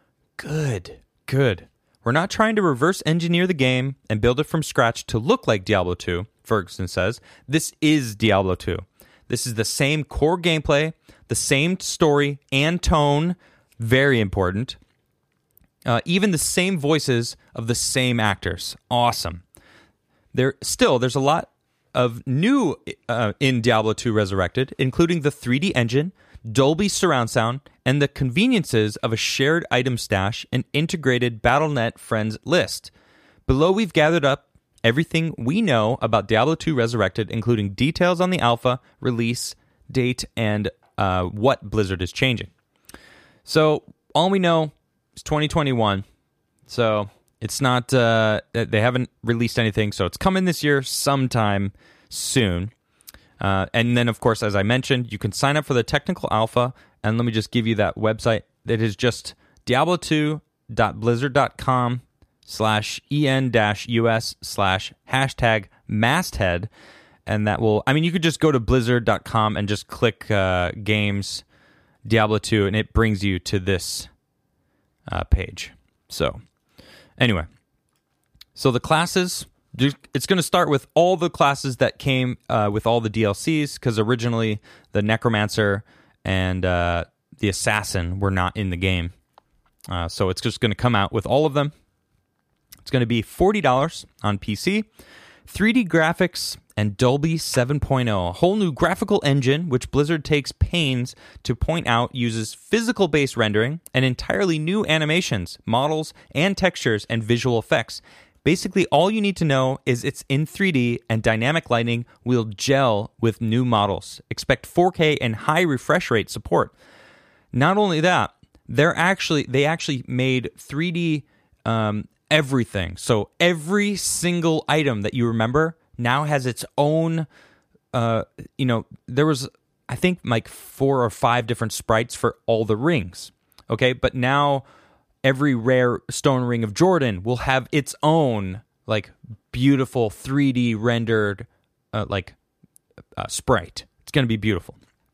Good, good. We're not trying to reverse engineer the game and build it from scratch to look like Diablo two, Ferguson says. This is Diablo two. This is the same core gameplay, the same story and tone, very important. Uh, even the same voices of the same actors. Awesome. There still, there's a lot of new uh, in Diablo two Resurrected, including the three D engine, Dolby surround sound, and the conveniences of a shared item stash and integrated Battle dot net friends list. Below, we've gathered up everything we know about Diablo two Resurrected, including details on the alpha, release, date, and uh, what Blizzard is changing. So, all we know is twenty twenty-one. So, it's not, uh, they haven't released anything, so it's coming this year sometime soon. Uh, and then, of course, as I mentioned, you can sign up for the technical alpha, and let me just give you that website. It is just diablo two dot blizzard dot com slash en dash us slash hashtag masthead, and that will, I mean, you could just go to blizzard dot com and just click uh, games, Diablo two, and it brings you to this uh, page. So, anyway, so the classes, it's going to start with all the classes that came uh, with all the D L Cs, because originally the Necromancer and uh, the Assassin were not in the game. Uh, so it's just going to come out with all of them. It's going to be forty dollars on P C, three D graphics, and Dolby seven point oh. A whole new graphical engine, which Blizzard takes pains to point out uses physical-based rendering and entirely new animations, models, and textures and visual effects. Basically, all you need to know is it's in three D, and dynamic lighting will gel with new models. Expect four K and high refresh rate support. Not only that, they're actually they actually made three D um, everything. So every single item that you remember now has its own. Uh, you know, there was I think like four or five different sprites for all the rings. Okay, but now every rare stone ring of Jordan will have its own like beautiful three D rendered uh, like uh, sprite. It's going to be beautiful.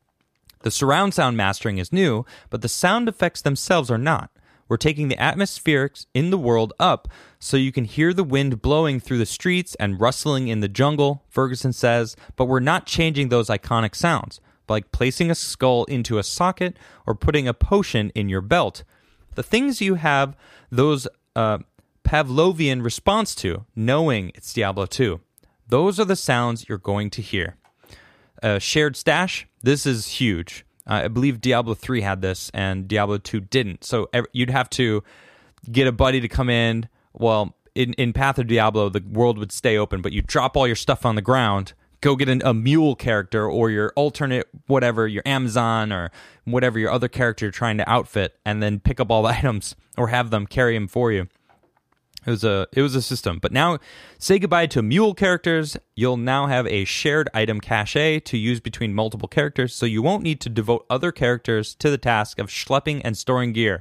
The surround sound mastering is new, but the sound effects themselves are not. We're taking the atmospherics in the world up so you can hear the wind blowing through the streets and rustling in the jungle, Ferguson says, but we're not changing those iconic sounds, like placing a skull into a socket or putting a potion in your belt. The things you have those uh, Pavlovian response to, knowing it's Diablo two. Those are the sounds you're going to hear. Uh, shared stash, this is huge. Uh, I believe Diablo three had this and Diablo two didn't. So ev- you'd have to get a buddy to come in. Well, in, in Path of Diablo, the world would stay open, but you drop all your stuff on the ground, go get an, a mule character or your alternate whatever, your Amazon or whatever your other character you're trying to outfit, and then pick up all the items or have them carry them for you. It was a it was a system. But now, say goodbye to mule characters. You'll now have a shared item cache to use between multiple characters, so you won't need to devote other characters to the task of schlepping and storing gear.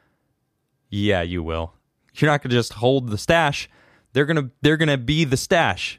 Yeah, you will. You're not going to just hold the stash. They're gonna they're gonna be the stash.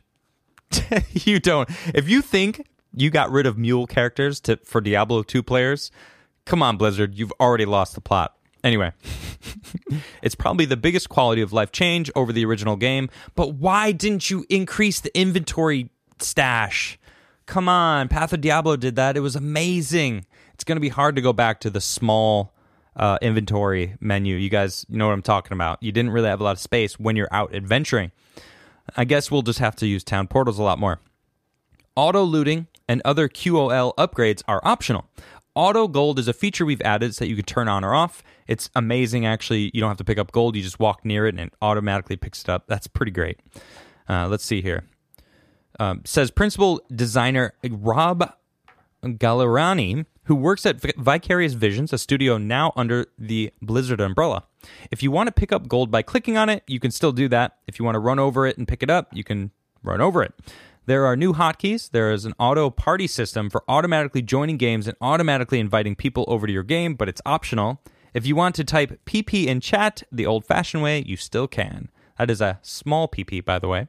You don't. If you think you got rid of mule characters to for Diablo two players, come on, Blizzard. You've already lost the plot. Anyway, it's probably the biggest quality of life change over the original game, but why didn't you increase the inventory stash? Come on, Path of Diablo did that. It was amazing. It's going to be hard to go back to the small uh, inventory menu. You guys know what I'm talking about. You didn't really have a lot of space when you're out adventuring. I guess we'll just have to use town portals a lot more. Auto looting and other Q O L upgrades are optional. Auto gold is a feature we've added so that you can turn on or off. It's amazing, actually. You don't have to pick up gold. You just walk near it and it automatically picks it up. That's pretty great. Uh, let's see here. Um, says principal designer Rob Gallerani, who works at Vicarious Visions, a studio now under the Blizzard umbrella. If you want to pick up gold by clicking on it, you can still do that. If you want to run over it and pick it up, you can run over it. There are new hotkeys. There is an auto party system for automatically joining games and automatically inviting people over to your game, but it's optional. If you want to type P P in chat the old-fashioned way, you still can. That is a small P P, by the way.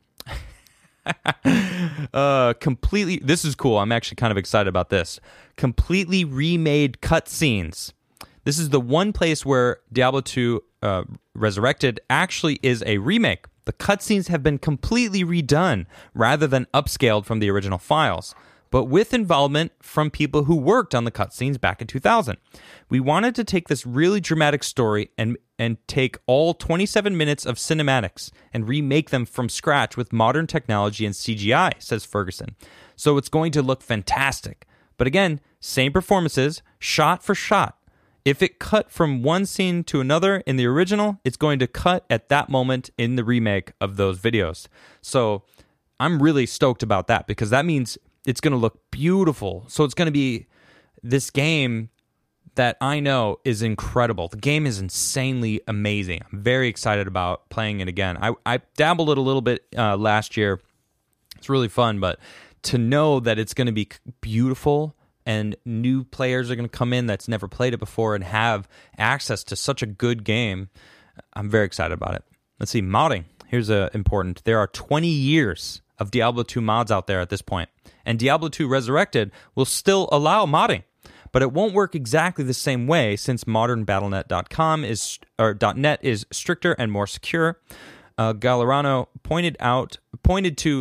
uh, completely, this is cool. I'm actually kind of excited about this. Completely remade cutscenes. This is the one place where Diablo two uh, Resurrected actually is a remake. The cutscenes have been completely redone rather than upscaled from the original files, but with involvement from people who worked on the cutscenes back in two thousand. We wanted to take this really dramatic story and and take all twenty-seven minutes of cinematics and remake them from scratch with modern technology and C G I, says Ferguson. So it's going to look fantastic. But again, same performances, shot for shot. If it cut from one scene to another in the original, it's going to cut at that moment in the remake of those videos. So I'm really stoked about that because that means it's going to look beautiful. So it's going to be this game that I know is incredible. The game is insanely amazing. I'm very excited about playing it again. I, I dabbled it a little bit uh, last year. It's really fun, but to know that it's going to be beautiful and new players are going to come in that's never played it before and have access to such a good game, I'm very excited about it. Let's see, modding. Here's a important. There are twenty years of Diablo two mods out there at this point, and Diablo two Resurrected will still allow modding, but it won't work exactly the same way since modern battle net dot com is or .net is stricter and more secure. Uh, Gallerano pointed out pointed to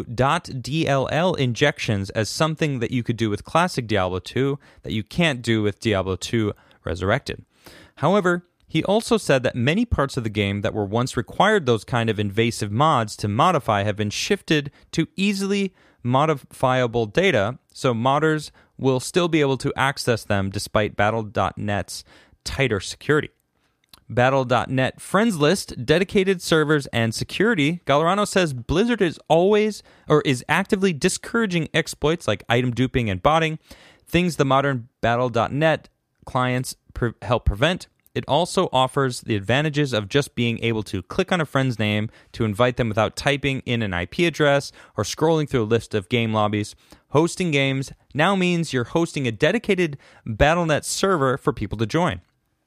.dll injections as something that you could do with classic Diablo two that you can't do with Diablo two Resurrected. However, he also said that many parts of the game that were once required those kind of invasive mods to modify have been shifted to easily modifiable data, so modders will still be able to access them despite battle dot net's tighter security. battle dot net friends list, dedicated servers, and security. Gallerano says Blizzard is always or is actively discouraging exploits like item duping and botting, things the modern battle dot net clients pre- help prevent. It also offers the advantages of just being able to click on a friend's name to invite them without typing in an I P address or scrolling through a list of game lobbies. Hosting games now means you're hosting a dedicated battle dot net server for people to join.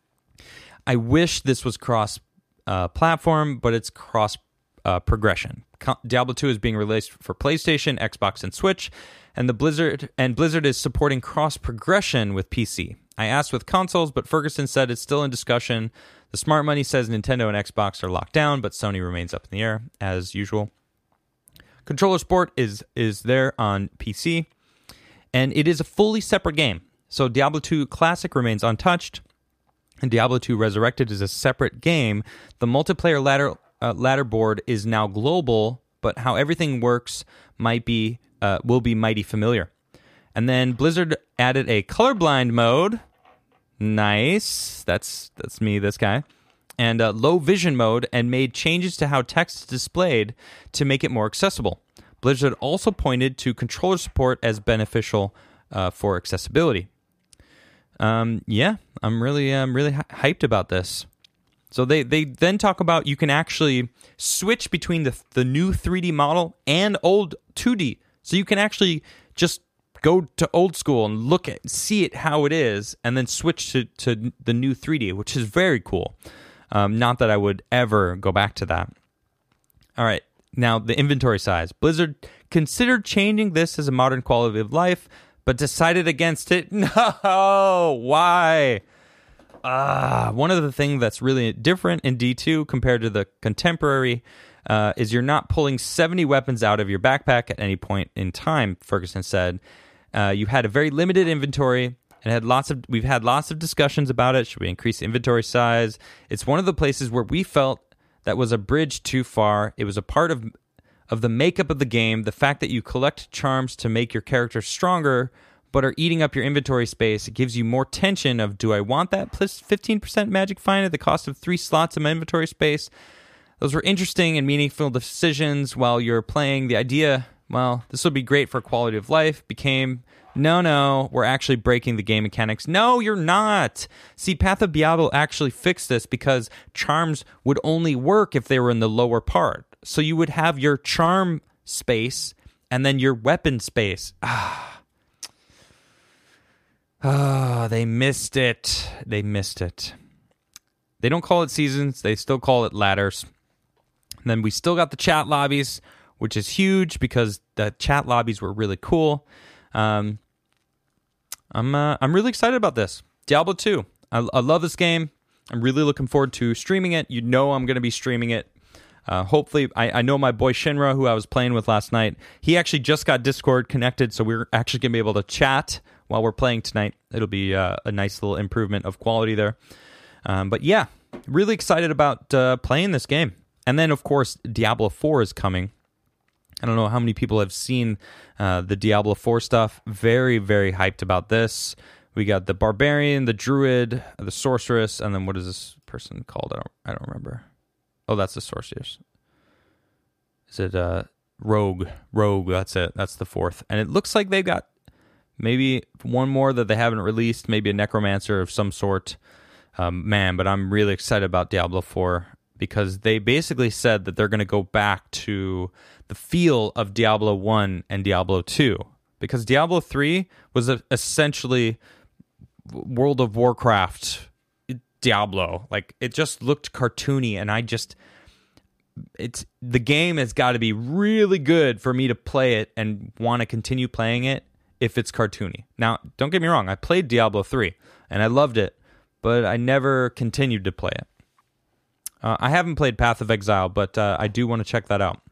I wish this was cross-platform, uh, but it's cross-progression. Uh, Diablo two is being released for PlayStation, Xbox, and Switch, and the Blizzard and Blizzard is supporting cross-progression with P C. I asked with consoles, but Ferguson said it's still in discussion. The smart money says Nintendo and Xbox are locked down, but Sony remains up in the air, as usual. Controller Sport is, is there on P C, and it is a fully separate game. So Diablo two Classic remains untouched, and Diablo two Resurrected is a separate game. The multiplayer ladder uh, ladder board is now global, but how everything works might be uh, will be mighty familiar. And then Blizzard added a colorblind mode. Nice. That's that's me, this guy. And uh, low vision mode, and made changes to how text is displayed to make it more accessible. Blizzard also pointed to controller support as beneficial uh, for accessibility. Um, yeah, I'm really, I'm really hyped about this. So they, they then talk about you can actually switch between the the new three D model and old two D. So you can actually just go to old school and look at, see it how it is, and then switch to, to the new three D, which is very cool. Um, not that I would ever go back to that. All right, now the inventory size. Blizzard considered changing this as a modern quality of life, but decided against it. No, why? uh, one of the things that's really different in D two compared to the contemporary uh, is you're not pulling seventy weapons out of your backpack at any point in time, Ferguson said. Uh, you had a very limited inventory and had lots of we've had lots of discussions about it. Should we increase inventory size? It's one of the places where we felt that was a bridge too far. It was a part of of the makeup of the game, the fact that you collect charms to make your character stronger, but are eating up your inventory space. It gives you more tension of, do I want that plus fifteen percent magic fine at the cost of three slots of my inventory space? Those were interesting and meaningful decisions while you're playing. The idea, well, this would be great for quality of life, became, no, no, we're actually breaking the game mechanics. No, you're not. See, Path of Diablo actually fixed this because charms would only work if they were in the lower part. So you would have your charm space and then your weapon space. Ah, oh, they missed it. They missed it. They don't call it seasons. They still call it ladders. And then we still got the chat lobbies, which is huge because the chat lobbies were really cool. Um, I'm uh, I'm really excited about this. Diablo two. I, I love this game. I'm really looking forward to streaming it. You know I'm going to be streaming it. Uh, hopefully, I, I know my boy Shinra, who I was playing with last night, he actually just got Discord connected, so we're actually going to be able to chat while we're playing tonight. It'll be uh, a nice little improvement of quality there. Um, but yeah, really excited about uh, playing this game. And then, of course, Diablo four is coming. I don't know how many people have seen uh, the Diablo four stuff. Very, very hyped about this. We got the Barbarian, the Druid, the Sorceress, and then what is this person called? I don't I don't remember. Oh, that's the Sorceress. Is it uh, Rogue? Rogue, that's it. That's the fourth. And it looks like they've got maybe one more that they haven't released, maybe a Necromancer of some sort. Um, man, but I'm really excited about Diablo four because they basically said that they're going to go back to the feel of Diablo one and Diablo two. Because Diablo three was a, essentially World of Warcraft Diablo. Like, it just looked cartoony, and I just... it's the game has got to be really good for me to play it and want to continue playing it if it's cartoony. Now, don't get me wrong, I played Diablo three, and I loved it, but I never continued to play it. Uh, I haven't played Path of Exile, but uh, I do want to check that out.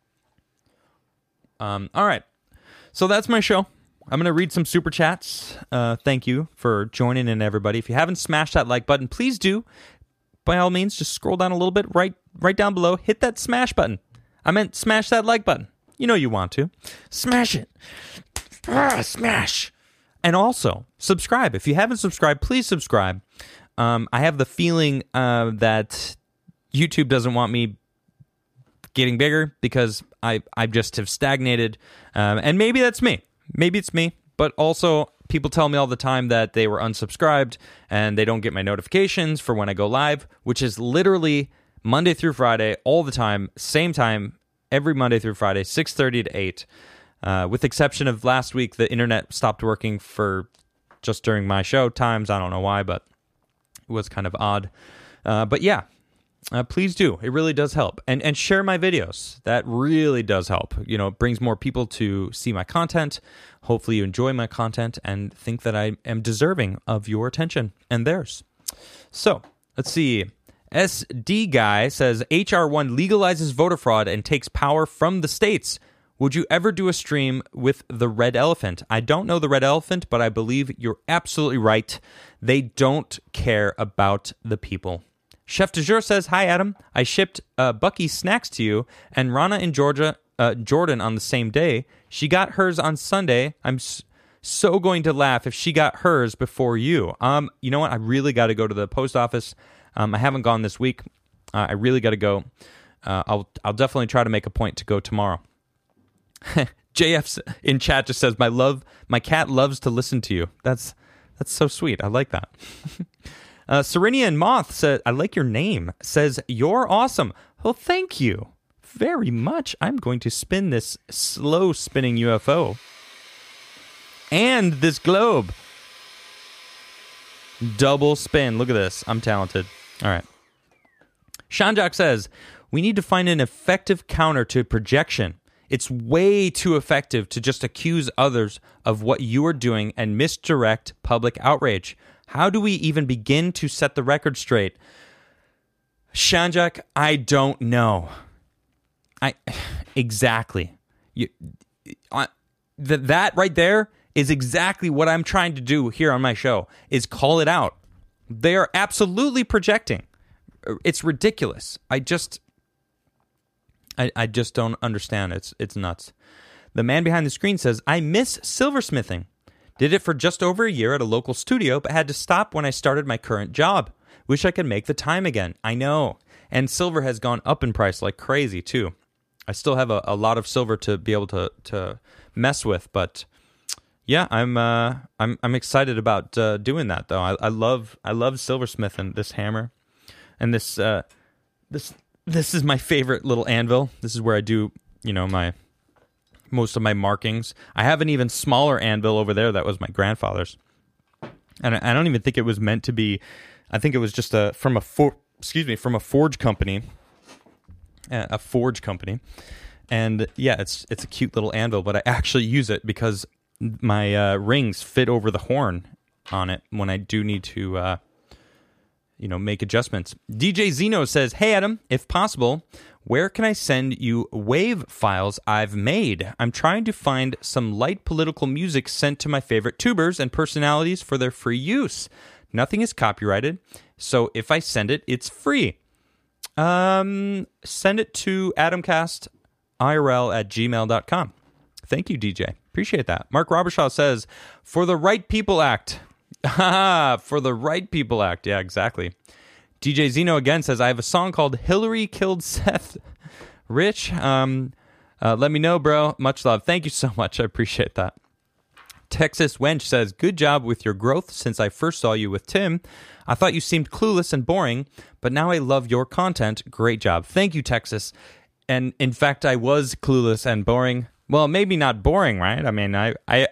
Um, all right, so that's my show. I'm going to read some super chats. Uh, thank you for joining in, everybody. If you haven't smashed that like button, please do. By all means, just scroll down a little bit, right, right down below. Hit that smash button. I meant smash that like button. You know you want to. Smash it. Ah, smash. And also, subscribe. If you haven't subscribed, please subscribe. Um, I have the feeling uh, that YouTube doesn't want me getting bigger because I, I just have stagnated. Um, and maybe that's me. Maybe it's me. But also, people tell me all the time that they were unsubscribed and they don't get my notifications for when I go live, which is literally Monday through Friday, all the time, same time, every Monday through Friday, six thirty to eight. Uh, with the exception of last week, the internet stopped working for just during my show times. I don't know why, but it was kind of odd. Uh, but yeah, uh, please do. It really does help. And and share my videos. That really does help. You know, it brings more people to see my content. Hopefully you enjoy my content and think that I am deserving of your attention and theirs. So, let's see. S D Guy says, H R one legalizes voter fraud and takes power from the states. Would you ever do a stream with the Red Elephant? I don't know the Red Elephant, but I believe you're absolutely right. They don't care about the people. Chef de Jour says, hi, Adam. I shipped uh, Bucky snacks to you and Rana in Georgia, uh, Jordan on the same day. She got hers on Sunday. I'm s- so going to laugh if she got hers before you. Um, you know what? I really got to go to the post office. Um, I haven't gone this week. Uh, I really got to go. Uh, I'll I'll definitely try to make a point to go tomorrow. J F in chat just says, "My love, my cat loves to listen to you." That's that's so sweet. I like that. uh, Serenian Moth said, "I like your name." Says, "You're awesome." Well, thank you very much. I'm going to spin this slow spinning U F O and this globe. Double spin. Look at this. I'm talented. All right. Shanjak says, we need to find an effective counter to projection. It's way too effective to just accuse others of what you are doing and misdirect public outrage. How do we even begin to set the record straight? Shanjak, I don't know. I exactly. You, I, th- that right there is exactly what I'm trying to do here on my show, is call it out. They are absolutely projecting. It's ridiculous. I just I, I just don't understand. It's it's nuts. The man behind the screen says, I miss silversmithing. Did it for just over a year at a local studio, but had to stop when I started my current job. Wish I could make the time again. I know. And silver has gone up in price like crazy, too. I still have a, a lot of silver to be able to, to mess with, but yeah, I'm uh, I'm I'm excited about uh, doing that though. I, I love I love silversmithing, this hammer, and this uh, this this is my favorite little anvil. This is where I do you know my most of my markings. I have an even smaller anvil over there that was my grandfather's, and I, I don't even think it was meant to be. I think it was just a from a for, excuse me from a forge company, a forge company, and yeah, it's it's a cute little anvil. But I actually use it because my uh, rings fit over the horn on it when I do need to, uh, you know, make adjustments. D J Zeno says, hey, Adam, if possible, where can I send you wave files I've made? I'm trying to find some light political music sent to my favorite tubers and personalities for their free use. Nothing is copyrighted, so if I send it, it's free. Um, send it to adamcastirl at gmail dot com. Thank you, D J. Appreciate that. Mark Robershaw says, for the Right People Act. For the Right People Act. Yeah, exactly. D J Zeno again says, I have a song called Hillary Killed Seth. Rich, um, uh, let me know, bro. Much love. Thank you so much. I appreciate that. Texas Wench says, good job with your growth since I first saw you with Tim. I thought you seemed clueless and boring, but now I love your content. Great job. Thank you, Texas. And in fact, I was clueless and boring. Well, maybe not boring, right? I mean, I, I,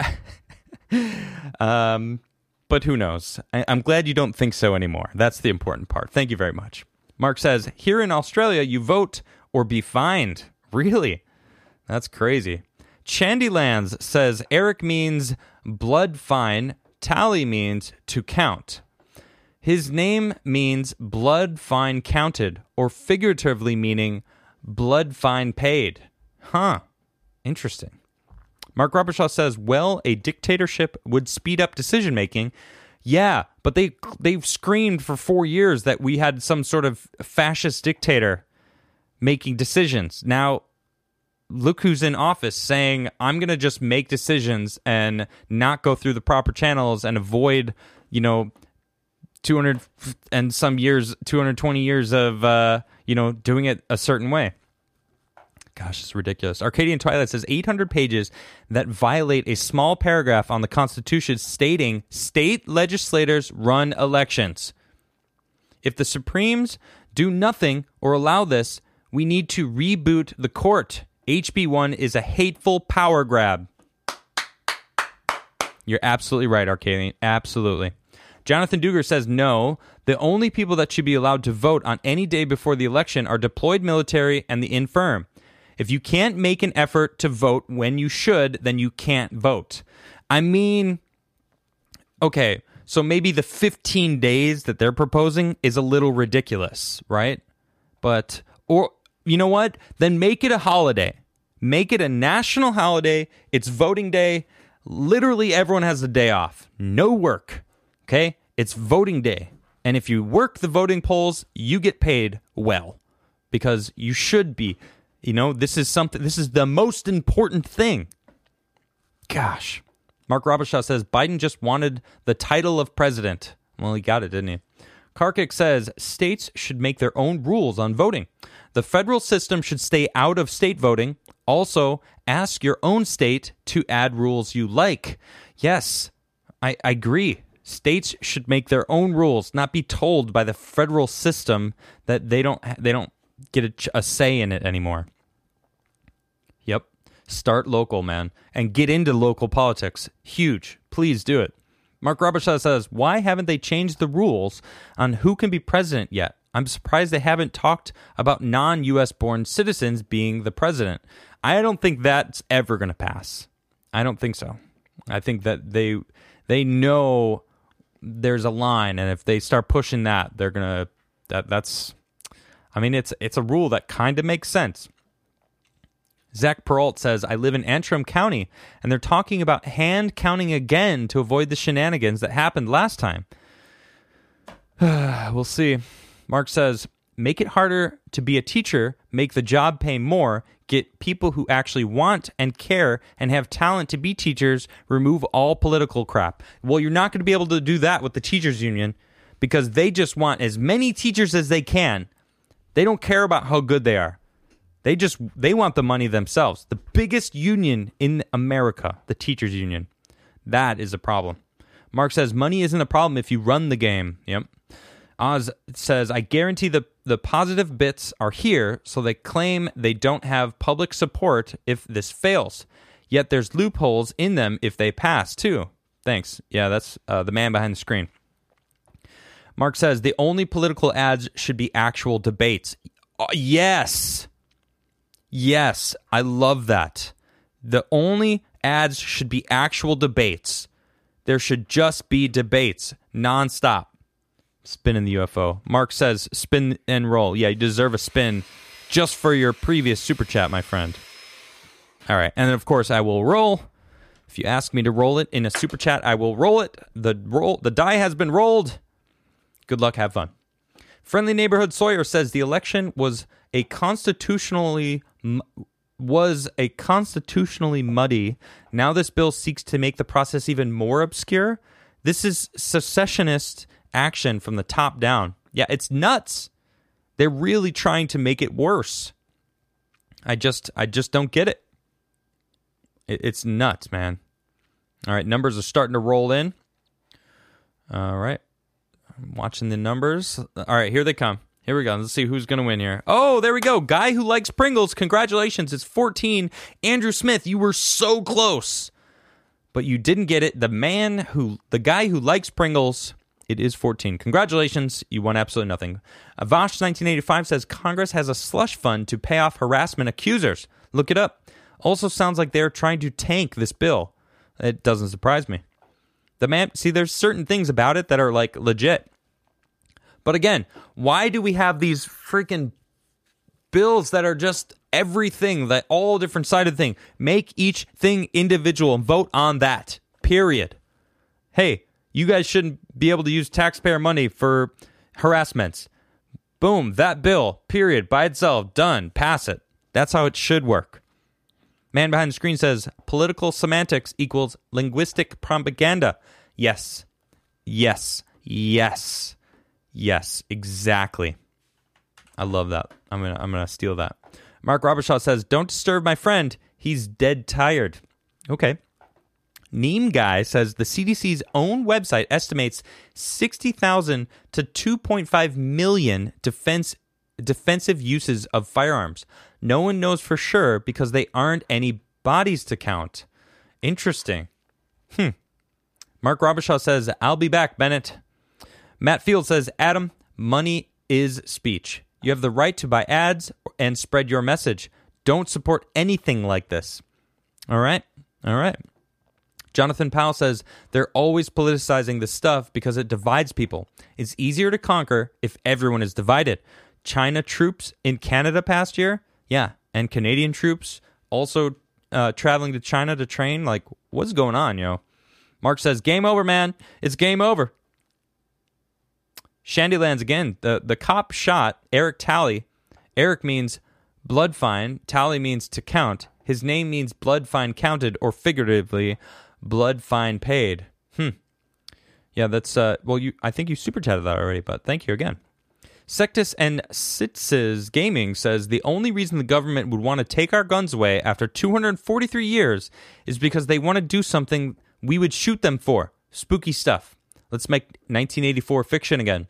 um, but who knows? I, I'm glad you don't think so anymore. That's the important part. Thank you very much. Mark says, here in Australia, you vote or be fined. Really? That's crazy. Chandylands says, Eric means blood fine. Tally means to count. His name means blood fine counted, or figuratively meaning blood fine paid. Huh. Interesting. Mark Robershaw says, well, a dictatorship would speed up decision-making. Yeah, but they, they've screamed for four years that we had some sort of fascist dictator making decisions. Now, look who's in office saying, I'm going to just make decisions and not go through the proper channels and avoid, you know, two hundred and some years, two hundred twenty years of, uh, you know, doing it a certain way. Gosh, it's ridiculous. Arcadian Twilight says eight hundred pages that violate a small paragraph on the Constitution stating state legislators run elections. If the Supremes do nothing or allow this, we need to reboot the court. H B one is a hateful power grab. You're absolutely right, Arcadian. Absolutely. Jonathan Duger says no. The only people that should be allowed to vote on any day before the election are deployed military and the infirm. If you can't make an effort to vote when you should, then you can't vote. I mean, okay, so maybe the fifteen days that they're proposing is a little ridiculous, right? But, or, you know what? Then make it a holiday. Make it a national holiday. It's voting day. Literally everyone has a day off. No work, okay? It's voting day. And if you work the voting polls, you get paid well because you should be. You know, this is something, this is the most important thing. Gosh. Mark Robershaw says, Biden just wanted the title of president. Well, he got it, didn't he? Karkik says, states should make their own rules on voting. The federal system should stay out of state voting. Also, ask your own state to add rules you like. Yes, I, I agree. States should make their own rules, not be told by the federal system that they don't they don't get a, a say in it anymore. Yep. Start local, man. And get into local politics. Huge. Please do it. Mark Robershaw says, why haven't they changed the rules on who can be president yet? I'm surprised they haven't talked about non-U S born citizens being the president. I don't think that's ever going to pass. I don't think so. I think that they they know there's a line, and if they start pushing that, they're gonna that that's. I mean, it's it's a rule that kind of makes sense. Zach Peralt says, I live in Antrim County, and they're talking about hand counting again to avoid the shenanigans that happened last time. We'll see. Mark says, make it harder to be a teacher, make the job pay more, get people who actually want and care and have talent to be teachers, remove all political crap. Well, you're not going to be able to do that with the teachers union because they just want as many teachers as they can. They don't care about how good they are. They just, they want the money themselves. The biggest union in America, the teachers union. That is a problem. Mark says, money isn't a problem if you run the game. Yep. Oz says, I guarantee the, the positive bits are here, so they claim they don't have public support if this fails. Yet there's loopholes in them if they pass, too. Thanks. Yeah, that's uh, the man behind the screen. Mark says, the only political ads should be actual debates. Uh, yes. Yes, I love that. The only ads should be actual debates. There should just be debates, nonstop. Spin in the U F O. Mark says, spin and roll. Yeah, you deserve a spin just for your previous super chat, my friend. All right, and then of course I will roll. If you ask me to roll it in a super chat, I will roll it. The roll, the die has been rolled. Good luck, have fun. Friendly Neighborhood Sawyer says the election was a constitutionally was a constitutionally muddy. Now this bill seeks to make the process even more obscure. This is secessionist action from the top down. Yeah, it's nuts. They're really trying to make it worse. I just I just don't get it. it it's nuts, man. All right, numbers are starting to roll in. All right. I'm watching the numbers. All right, here they come. Here we go. Let's see who's going to win here. Oh, there we go. Guy who likes Pringles. Congratulations. It's fourteen. Andrew Smith, you were so close. But you didn't get it. The man who, the guy who likes Pringles, it is fourteen. Congratulations. You won absolutely nothing. Avash nineteen eighty-five says Congress has a slush fund to pay off harassment accusers. Look it up. Also sounds like they're trying to tank this bill. It doesn't surprise me. The man, see, there's certain things about it that are like legit. But again, why do we have these freaking bills that are just everything, that all different side of the thing? Make each thing individual and vote on that, period. Hey, you guys shouldn't be able to use taxpayer money for harassments. Boom, that bill, period, by itself, done, pass it. That's how it should work. Man behind the screen says, political semantics equals linguistic propaganda. Yes, yes, yes. Yes, exactly. I love that. I'm gonna I'm gonna steal that. Mark Robershaw says, don't disturb my friend. He's dead tired. Okay. Neem Guy says the C D C's own website estimates sixty thousand to two point five million defense defensive uses of firearms. No one knows for sure because they aren't any bodies to count. Interesting. Hmm. Mark Robershaw says, I'll be back, Bennett. Matt Field says, Adam, money is speech. You have the right to buy ads and spread your message. Don't support anything like this. All right? All right. Jonathan Powell says, they're always politicizing this stuff because it divides people. It's easier to conquer if everyone is divided. China troops in Canada past year? Yeah. And Canadian troops also uh, traveling to China to train? Like, what's going on, yo? Mark says, game over, man. It's game over. Shandylands again. The the cop shot Eric Talley. Eric means blood fine. Tally means to count. His name means blood fine counted, or figuratively, blood fine paid. Hmm. Yeah, that's uh. Well, you. I think you super chatted that already, but thank you again. Sectus and Sitzes Gaming says the only reason the government would want to take our guns away after two hundred forty-three years is because they want to do something we would shoot them for. Spooky stuff. Let's make nineteen eighty-four fiction again.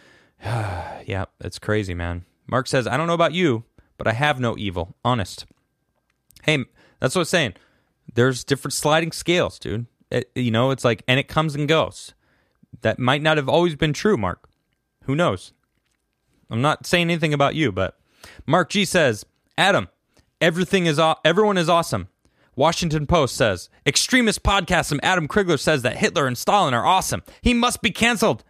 Yeah, it's crazy, man. Mark says, I don't know about you, but I have no evil. Honest. Hey, that's what I'm saying. There's different sliding scales, dude. It, you know, it's like, and it comes and goes. That might not have always been true, Mark. Who knows? I'm not saying anything about you, but Mark G says, Adam, everything is aw- everyone is awesome. Washington Post says, extremist podcast from Adam Krigler says that Hitler and Stalin are awesome. He must be canceled.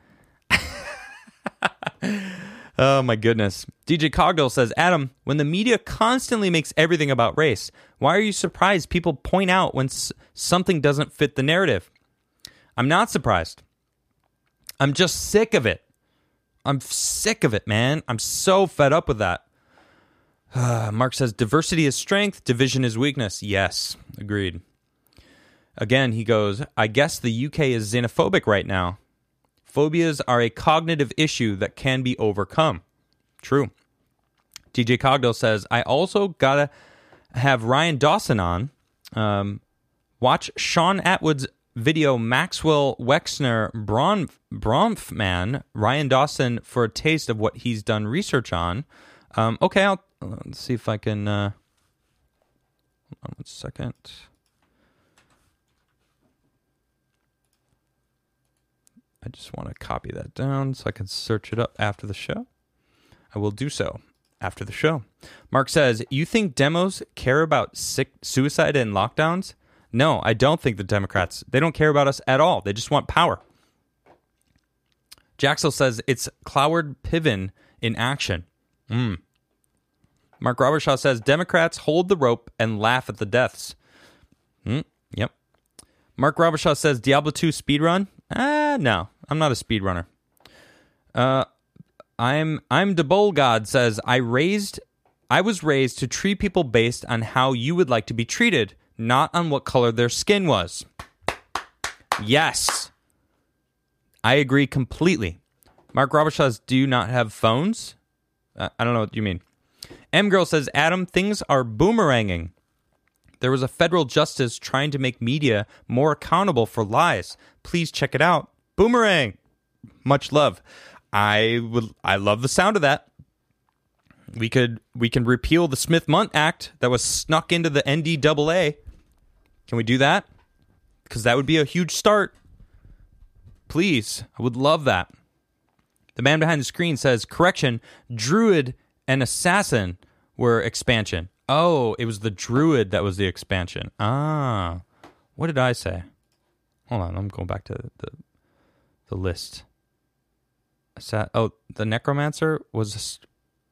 Oh, my goodness. D J Cogdell says, Adam, when the media constantly makes everything about race, why are you surprised people point out when s- something doesn't fit the narrative? I'm not surprised. I'm just sick of it. I'm sick of it, man. I'm so fed up with that. Uh, Mark says, diversity is strength, division is weakness. Yes, agreed. Again, he goes, I guess the U K is xenophobic right now. Phobias are a cognitive issue that can be overcome. True. D J Cogdell says, I also gotta have Ryan Dawson on. Um, watch Sean Atwood's video Maxwell Wexner Bronf, Bronfman, Ryan Dawson, for a taste of what he's done research on. Um, okay, I'll let's see if I can... Uh, hold on one second. I just want to copy that down so I can search it up after the show. I will do so after the show. Mark says, you think demos care about sick, suicide and lockdowns? No, I don't think the Democrats, they don't care about us at all. They just want power. Jaxel says, it's Cloward Piven in action. Mm. Mark Robershaw says, Democrats hold the rope and laugh at the deaths. Mm, yep. Mark Robershaw says, Diablo two speedrun? Ah, no, I'm not a speedrunner. Uh, I'm I'm DeBolgod says, I raised, I was raised to treat people based on how you would like to be treated, not on what color their skin was. Yes. I agree completely. Mark Robershaw, do you not have phones? Uh, I don't know what you mean. M-Girl says, Adam, things are boomeranging. There was a federal justice trying to make media more accountable for lies. Please check it out. Boomerang. Much love. I would. I love the sound of that. We could. We can repeal the Smith-Mundt Act that was snuck into the N D A A. Can we do that? Because that would be a huge start. Please. I would love that. The man behind the screen says, correction, Druid and Assassin were expansion. Oh, it was the Druid that was the expansion. Ah. What did I say? Hold on, I'm going back to the the list. Assa- oh, the Necromancer was... A st-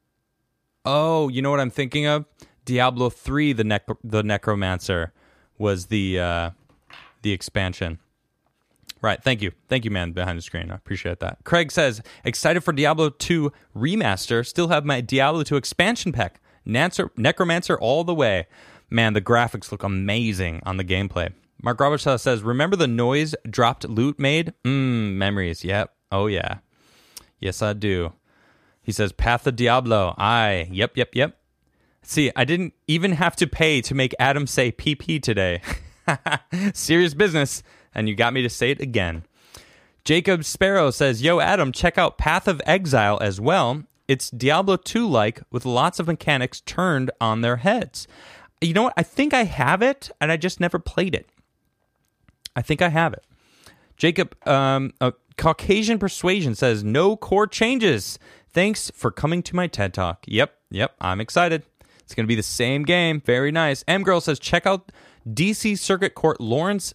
oh, you know what I'm thinking of? Diablo three, the nec- the Necromancer, was the uh, the expansion. Right, thank you. Thank you, man, behind the screen. I appreciate that. Craig says, excited for Diablo two Remaster. Still have my Diablo two expansion pack. Nancer- Necromancer all the way. Man, the graphics look amazing on the gameplay. Mark Robertson says, remember the noise dropped loot made? Mmm, memories. Yep. Oh, yeah. Yes, I do. He says, Path of Diablo. Aye. Yep, yep, yep. See, I didn't even have to pay to make Adam say P P today. Serious business. And you got me to say it again. Jacob Sparrow says, yo, Adam, check out Path of Exile as well. It's Diablo two-like with lots of mechanics turned on their heads. You know what? I think I have it, and I just never played it. I think I have it. Jacob, um, uh, Caucasian Persuasion says, no core changes. Thanks for coming to my TED Talk. Yep, yep, I'm excited. It's going to be the same game. Very nice. M-Girl says, check out D C Circuit Court Lawrence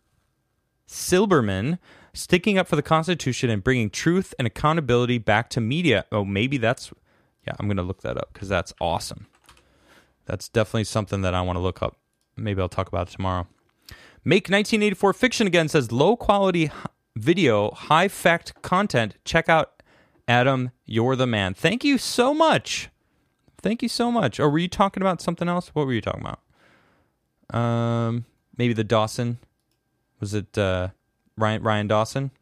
Silberman sticking up for the Constitution and bringing truth and accountability back to media. Oh, maybe that's... Yeah, I'm going to look that up because that's awesome. That's definitely something that I want to look up. Maybe I'll talk about it tomorrow. Make nineteen eighty-four Fiction again says, low-quality video, high-fact content. Check out Adam, you're the man. Thank you so much. Thank you so much. Or were you talking about something else? What were you talking about? Um, maybe the Dawson. Was it uh, Ryan, Ryan Dawson?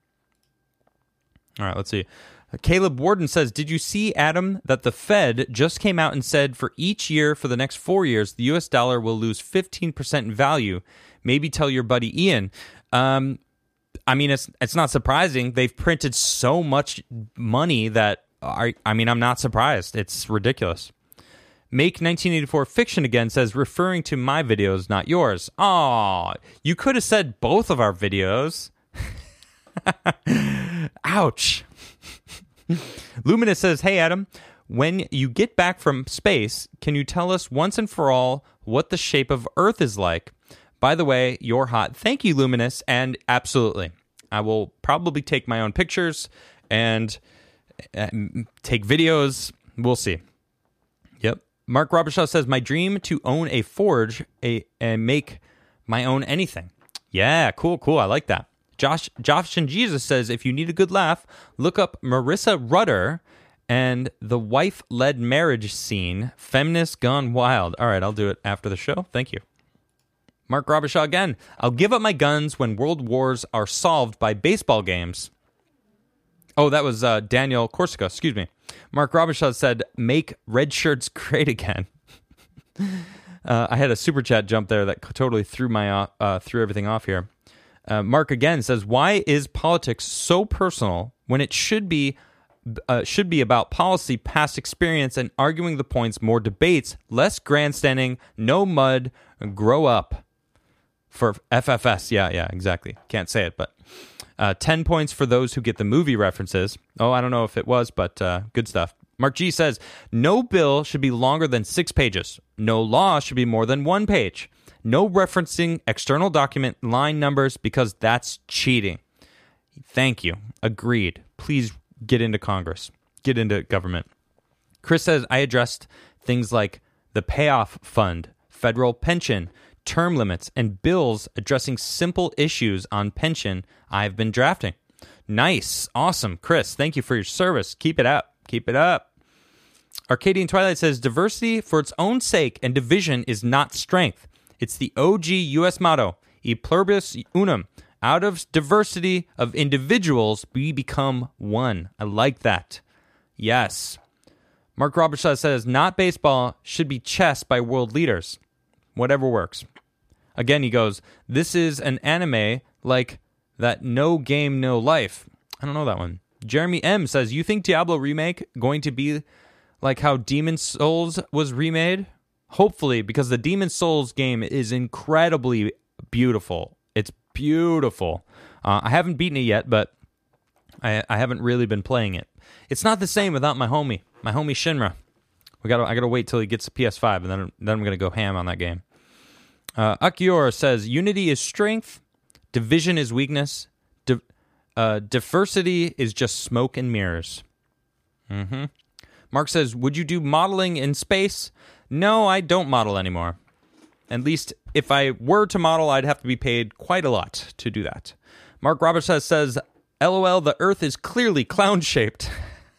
All right, let's see. Caleb Warden says, did you see, Adam, that the Fed just came out and said for each year for the next four years, the U S dollar will lose fifteen percent in value? Maybe tell your buddy Ian. Um, I mean, it's it's not surprising. They've printed so much money that, I, I mean, I'm not surprised. It's ridiculous. Make nineteen eighty-four Fiction again says, referring to my videos, not yours. Aw, you could have said both of our videos. Ouch. Luminous says, hey, Adam, when you get back from space, can you tell us once and for all what the shape of Earth is like? By the way, you're hot. Thank you, Luminous. And absolutely, I will probably take my own pictures and uh, take videos. We'll see. Yep. Mark Robershaw says, my dream to own a forge a, and make my own anything. Yeah, cool, cool. I like that. Josh, Josh and Jesus says, if you need a good laugh, look up Marissa Rudder and the wife-led marriage scene, Feminist Gone Wild. All right, I'll do it after the show. Thank you. Mark Robershaw again. I'll give up my guns when world wars are solved by baseball games. Oh, that was uh, Daniel Corsica. Excuse me. Mark Robershaw said, make red shirts great again. uh, I had a super chat jump there that totally threw my uh, threw everything off here. Uh, Mark again says, why is politics so personal when it should be uh, should be about policy, past experience, and arguing the points, more debates, less grandstanding, no mud, grow up. For F F S, yeah, yeah, exactly. Can't say it, but uh, ten points for those who get the movie references. Oh, I don't know if it was, but uh, good stuff. Mark G says, no bill should be longer than six pages. No law should be more than one page. No referencing external document line numbers because that's cheating. Thank you. Agreed. Please get into Congress. Get into government. Chris says, I addressed things like the payoff fund, federal pension, term limits, and bills addressing simple issues on pension I've been drafting. Nice. Awesome. Chris, thank you for your service. Keep it up. Keep it up. Arcadian Twilight says, diversity for its own sake and division is not strength. It's the O G U S motto, e pluribus unum. Out of diversity of individuals, we become one. I like that. Yes. Mark Robertson says, not baseball, should be chess by world leaders. Whatever works. Again, he goes, this is an anime like that No Game, No Life. I don't know that one. Jeremy M says, you think Diablo remake going to be like how Demon's Souls was remade? Hopefully, because the Demon's Souls game is incredibly beautiful. It's beautiful. Uh, I haven't beaten it yet, but I, I haven't really been playing it. It's not the same without my homie, my homie Shinra. We got. I got to wait till he gets a P S five, and then then I'm going to go ham on that game. Uh, Akior says, unity is strength, division is weakness, di- uh, diversity is just smoke and mirrors. Mm-hmm. Mark says, would you do modeling in space? No, I don't model anymore. At least if I were to model, I'd have to be paid quite a lot to do that. Mark Roberts says, LOL, the Earth is clearly clown-shaped.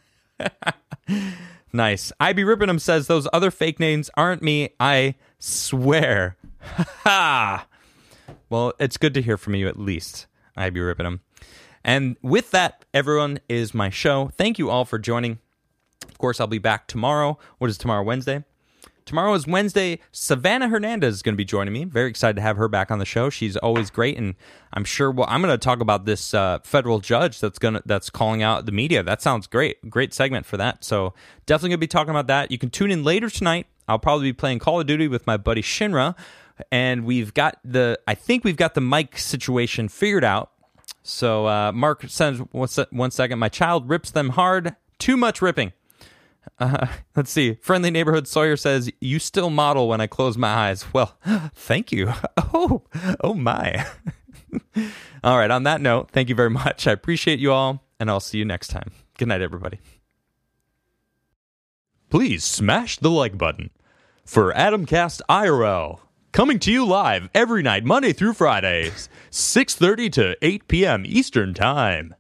Nice. I B Rippenham says, those other fake names aren't me, I swear. Ha! Well, it's good to hear from you at least, I B Rippenham. And with that, everyone, is my show. Thank you all for joining. Of course, I'll be back tomorrow. What is tomorrow, Wednesday? Tomorrow is Wednesday. Savannah Hernandez is going to be joining me. Very excited to have her back on the show. She's always great, and I'm sure well, I'm going to talk about this uh, federal judge that's going to that's calling out the media. That sounds great. Great segment for that. So definitely going to be talking about that. You can tune in later tonight. I'll probably be playing Call of Duty with my buddy Shinra, and we've got the I think we've got the mic situation figured out. So uh, Mark says, one second, my child rips them hard. Too much ripping. Uh, let's see. Friendly Neighborhood Sawyer says, you still model when I close my eyes. Well, thank you. Oh, oh my. All right. On that note, thank you very much. I appreciate you all, and I'll see you next time. Good night, everybody. Please smash the like button for Adamcast I R L. Coming to you live every night, Monday through Fridays, six thirty to eight p.m. Eastern Time.